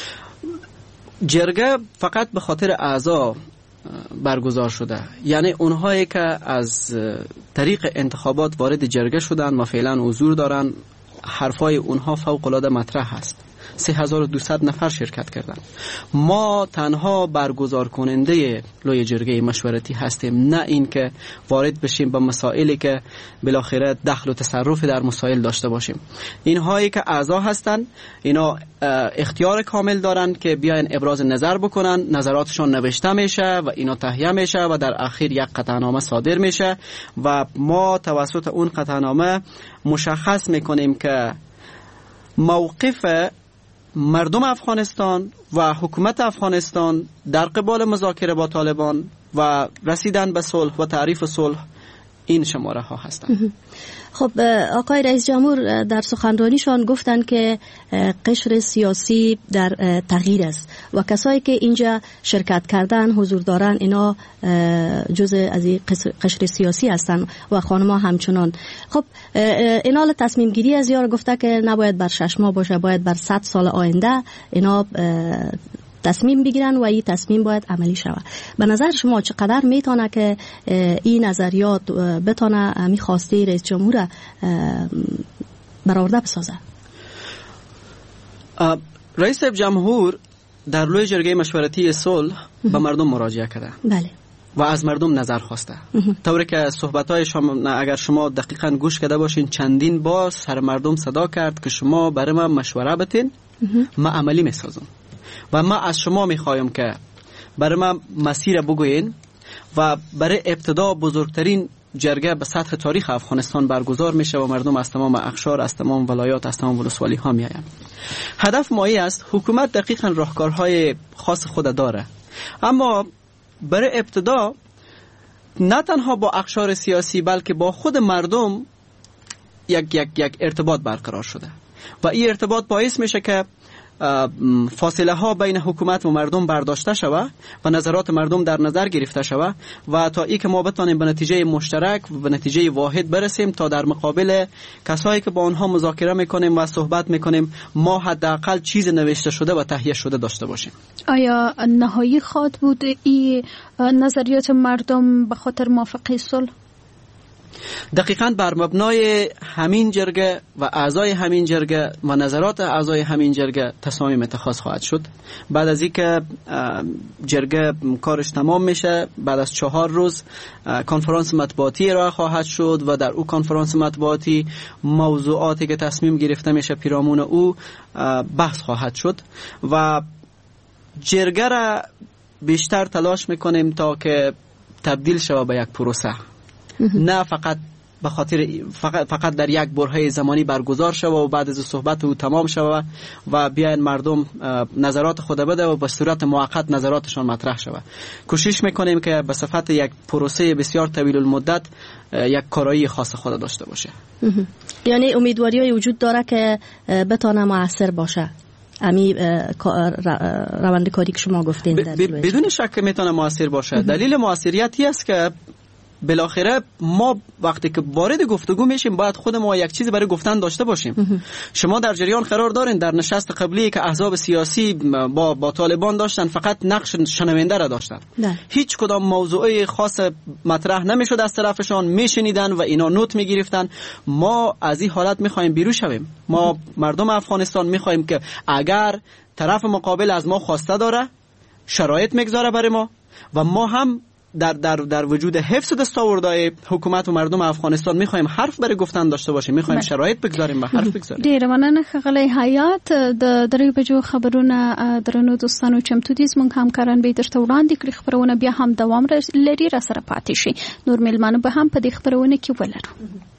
جرگه فقط به خاطر اعضا برگزار شده، یعنی اونهایی که از طریق انتخابات وارد جرگه شدن و فعلا حضور دارن، حرفای اونها فوق العاده مطرح هست. سه هزار و دویست نفر شرکت کردن. ما تنها برگزار کننده لوی جرگه مشورتی هستیم، نه این که وارد بشیم به مسائلی که بالاخره دخل و تصرف در مسائل داشته باشیم. اینهایی که اعضا هستن اینا اختیار کامل دارن که بیاین ابراز نظر بکنن، نظراتشون نوشته میشه و اینا تهیه میشه و در اخیر یک قطعنامه صادر میشه و ما توسط اون قطعنامه مشخص میکنیم که موقف مردم افغانستان و حکومت افغانستان در قبال مذاکره با طالبان و رسیدن به صلح و تعریف صلح این شماره ها هستند. خب آقای رئیس جمهور در سخنرانیشان گفتن که قشر سیاسی در تغییر است و کسایی که اینجا شرکت کردن حضور دارن اینا جزء از قشر سیاسی هستن و خانم‌ها همچنان. خب اینا تصمیم گیری از یار گفته که نباید بر شش ماه باشه، باید بر صد سال آینده اینا تصمیم بگیرن و این تصمیم باید عملی شود. به نظر شما چقدر میتونه که این نظریات بتونه می خواسته رئیس جمهور برآورده بسازه؟ رئیس جمهور در لوی جرگه مشورتی صلح به مردم مراجعه کرده. بله. و از مردم نظر خواسته. طوری که صحبت‌های شما اگر شما دقیقاً گوش کرده باشین چندین بار سر مردم صدا کرد که شما برای من مشوره بتین، من عملی میسازم. و ما از شما میخوایم که برای ما مسیر بگوین و برای ابتدا بزرگترین جرگه به سطح تاریخ افغانستان برگزار میشه و مردم از تمام اقشار، از تمام ولایات، از تمام ولسوالی ها میآیند. هدف مایی است حکومت دقیقاً راهکارهای خاص خود داره، اما برای ابتدا نه تنها با اقشار سیاسی بلکه با خود مردم یک یک یک ارتباط برقرار شده و این ارتباط باعث میشه که فاصله ها بین حکومت و مردم برداشته شود و نظرات مردم در نظر گرفته شود و تا ای که ما بتانیم به نتیجه مشترک و به نتیجه واحد برسیم تا در مقابل کسایی که با آنها مذاکره میکنیم و صحبت میکنیم ما حداقل چیز نوشته شده و تهیه شده داشته باشیم. آیا نهایی خواد بود این نظریات مردم به خاطر موافقه صلح؟ دقیقاً بر مبنای همین جرگه و اعضای همین جرگه و نظرات اعضای همین جرگه تصمیم اتخاذ خواهد شد. بعد از اینکه جرگه کارش تمام میشه، بعد از چهار روز کنفرانس مطبوعاتی ارائه خواهد شد و در او کنفرانس مطبوعاتی موضوعاتی که تصمیم گرفته میشه پیرامون او بحث خواهد شد و جرگه را بیشتر تلاش میکنیم تا که تبدیل شود به یک پروسه، نه فقط به خاطر فقط, فقط در یک برهه زمانی برگزار شود و بعد از صحبت او تمام شود و بیاین مردم نظرات خود بده و به صورت موقت نظراتشان مطرح شود. کوشش میکنیم که به صفت یک پروسه بسیار طویل المدت یک کارایی خاص خود داشته باشه. یعنی امیدواری وجود داره که بتونه مؤثر باشه امی روند کاری که شما گفتین؟ بدون شک میتونه مؤثر باشه. دلیل مؤثریتی است که بالاخره ما وقتی که وارد گفتگو میشیم باید خود ما یک چیزی برای گفتن داشته باشیم. شما در جریان قرار دارین در نشست قبلی که احزاب سیاسی با با طالبان داشتن فقط نقش شنونده را داشتن، ده. هیچ کدام موضوع خاص مطرح نمیشد از طرفشان، میشنیدن و اینا نوت میگرفتن. ما از این حالت میخوایم بیرون شویم. ما مردم افغانستان میخوایم که اگر طرف مقابل از ما خواسته داره شرایط میگذاره برای ما و ما هم در در در وجود حفظ دستاوردهای حکومت و مردم افغانستان میخوایم حرف برای گفتن داشته باشیم، میخوایم شرایط بگذاریم و حرف بگذاریم. ډیر مننه ښاغلی حیات. د درې بجو خبرونه درنو دوستانو چمتو دي زموږ همکاران به درته وړاندې کړي. خبرونه بیا هم دوام لري، را سره پاتې شي. نور میلمانه به هم په دې خبرونه کې ولرو.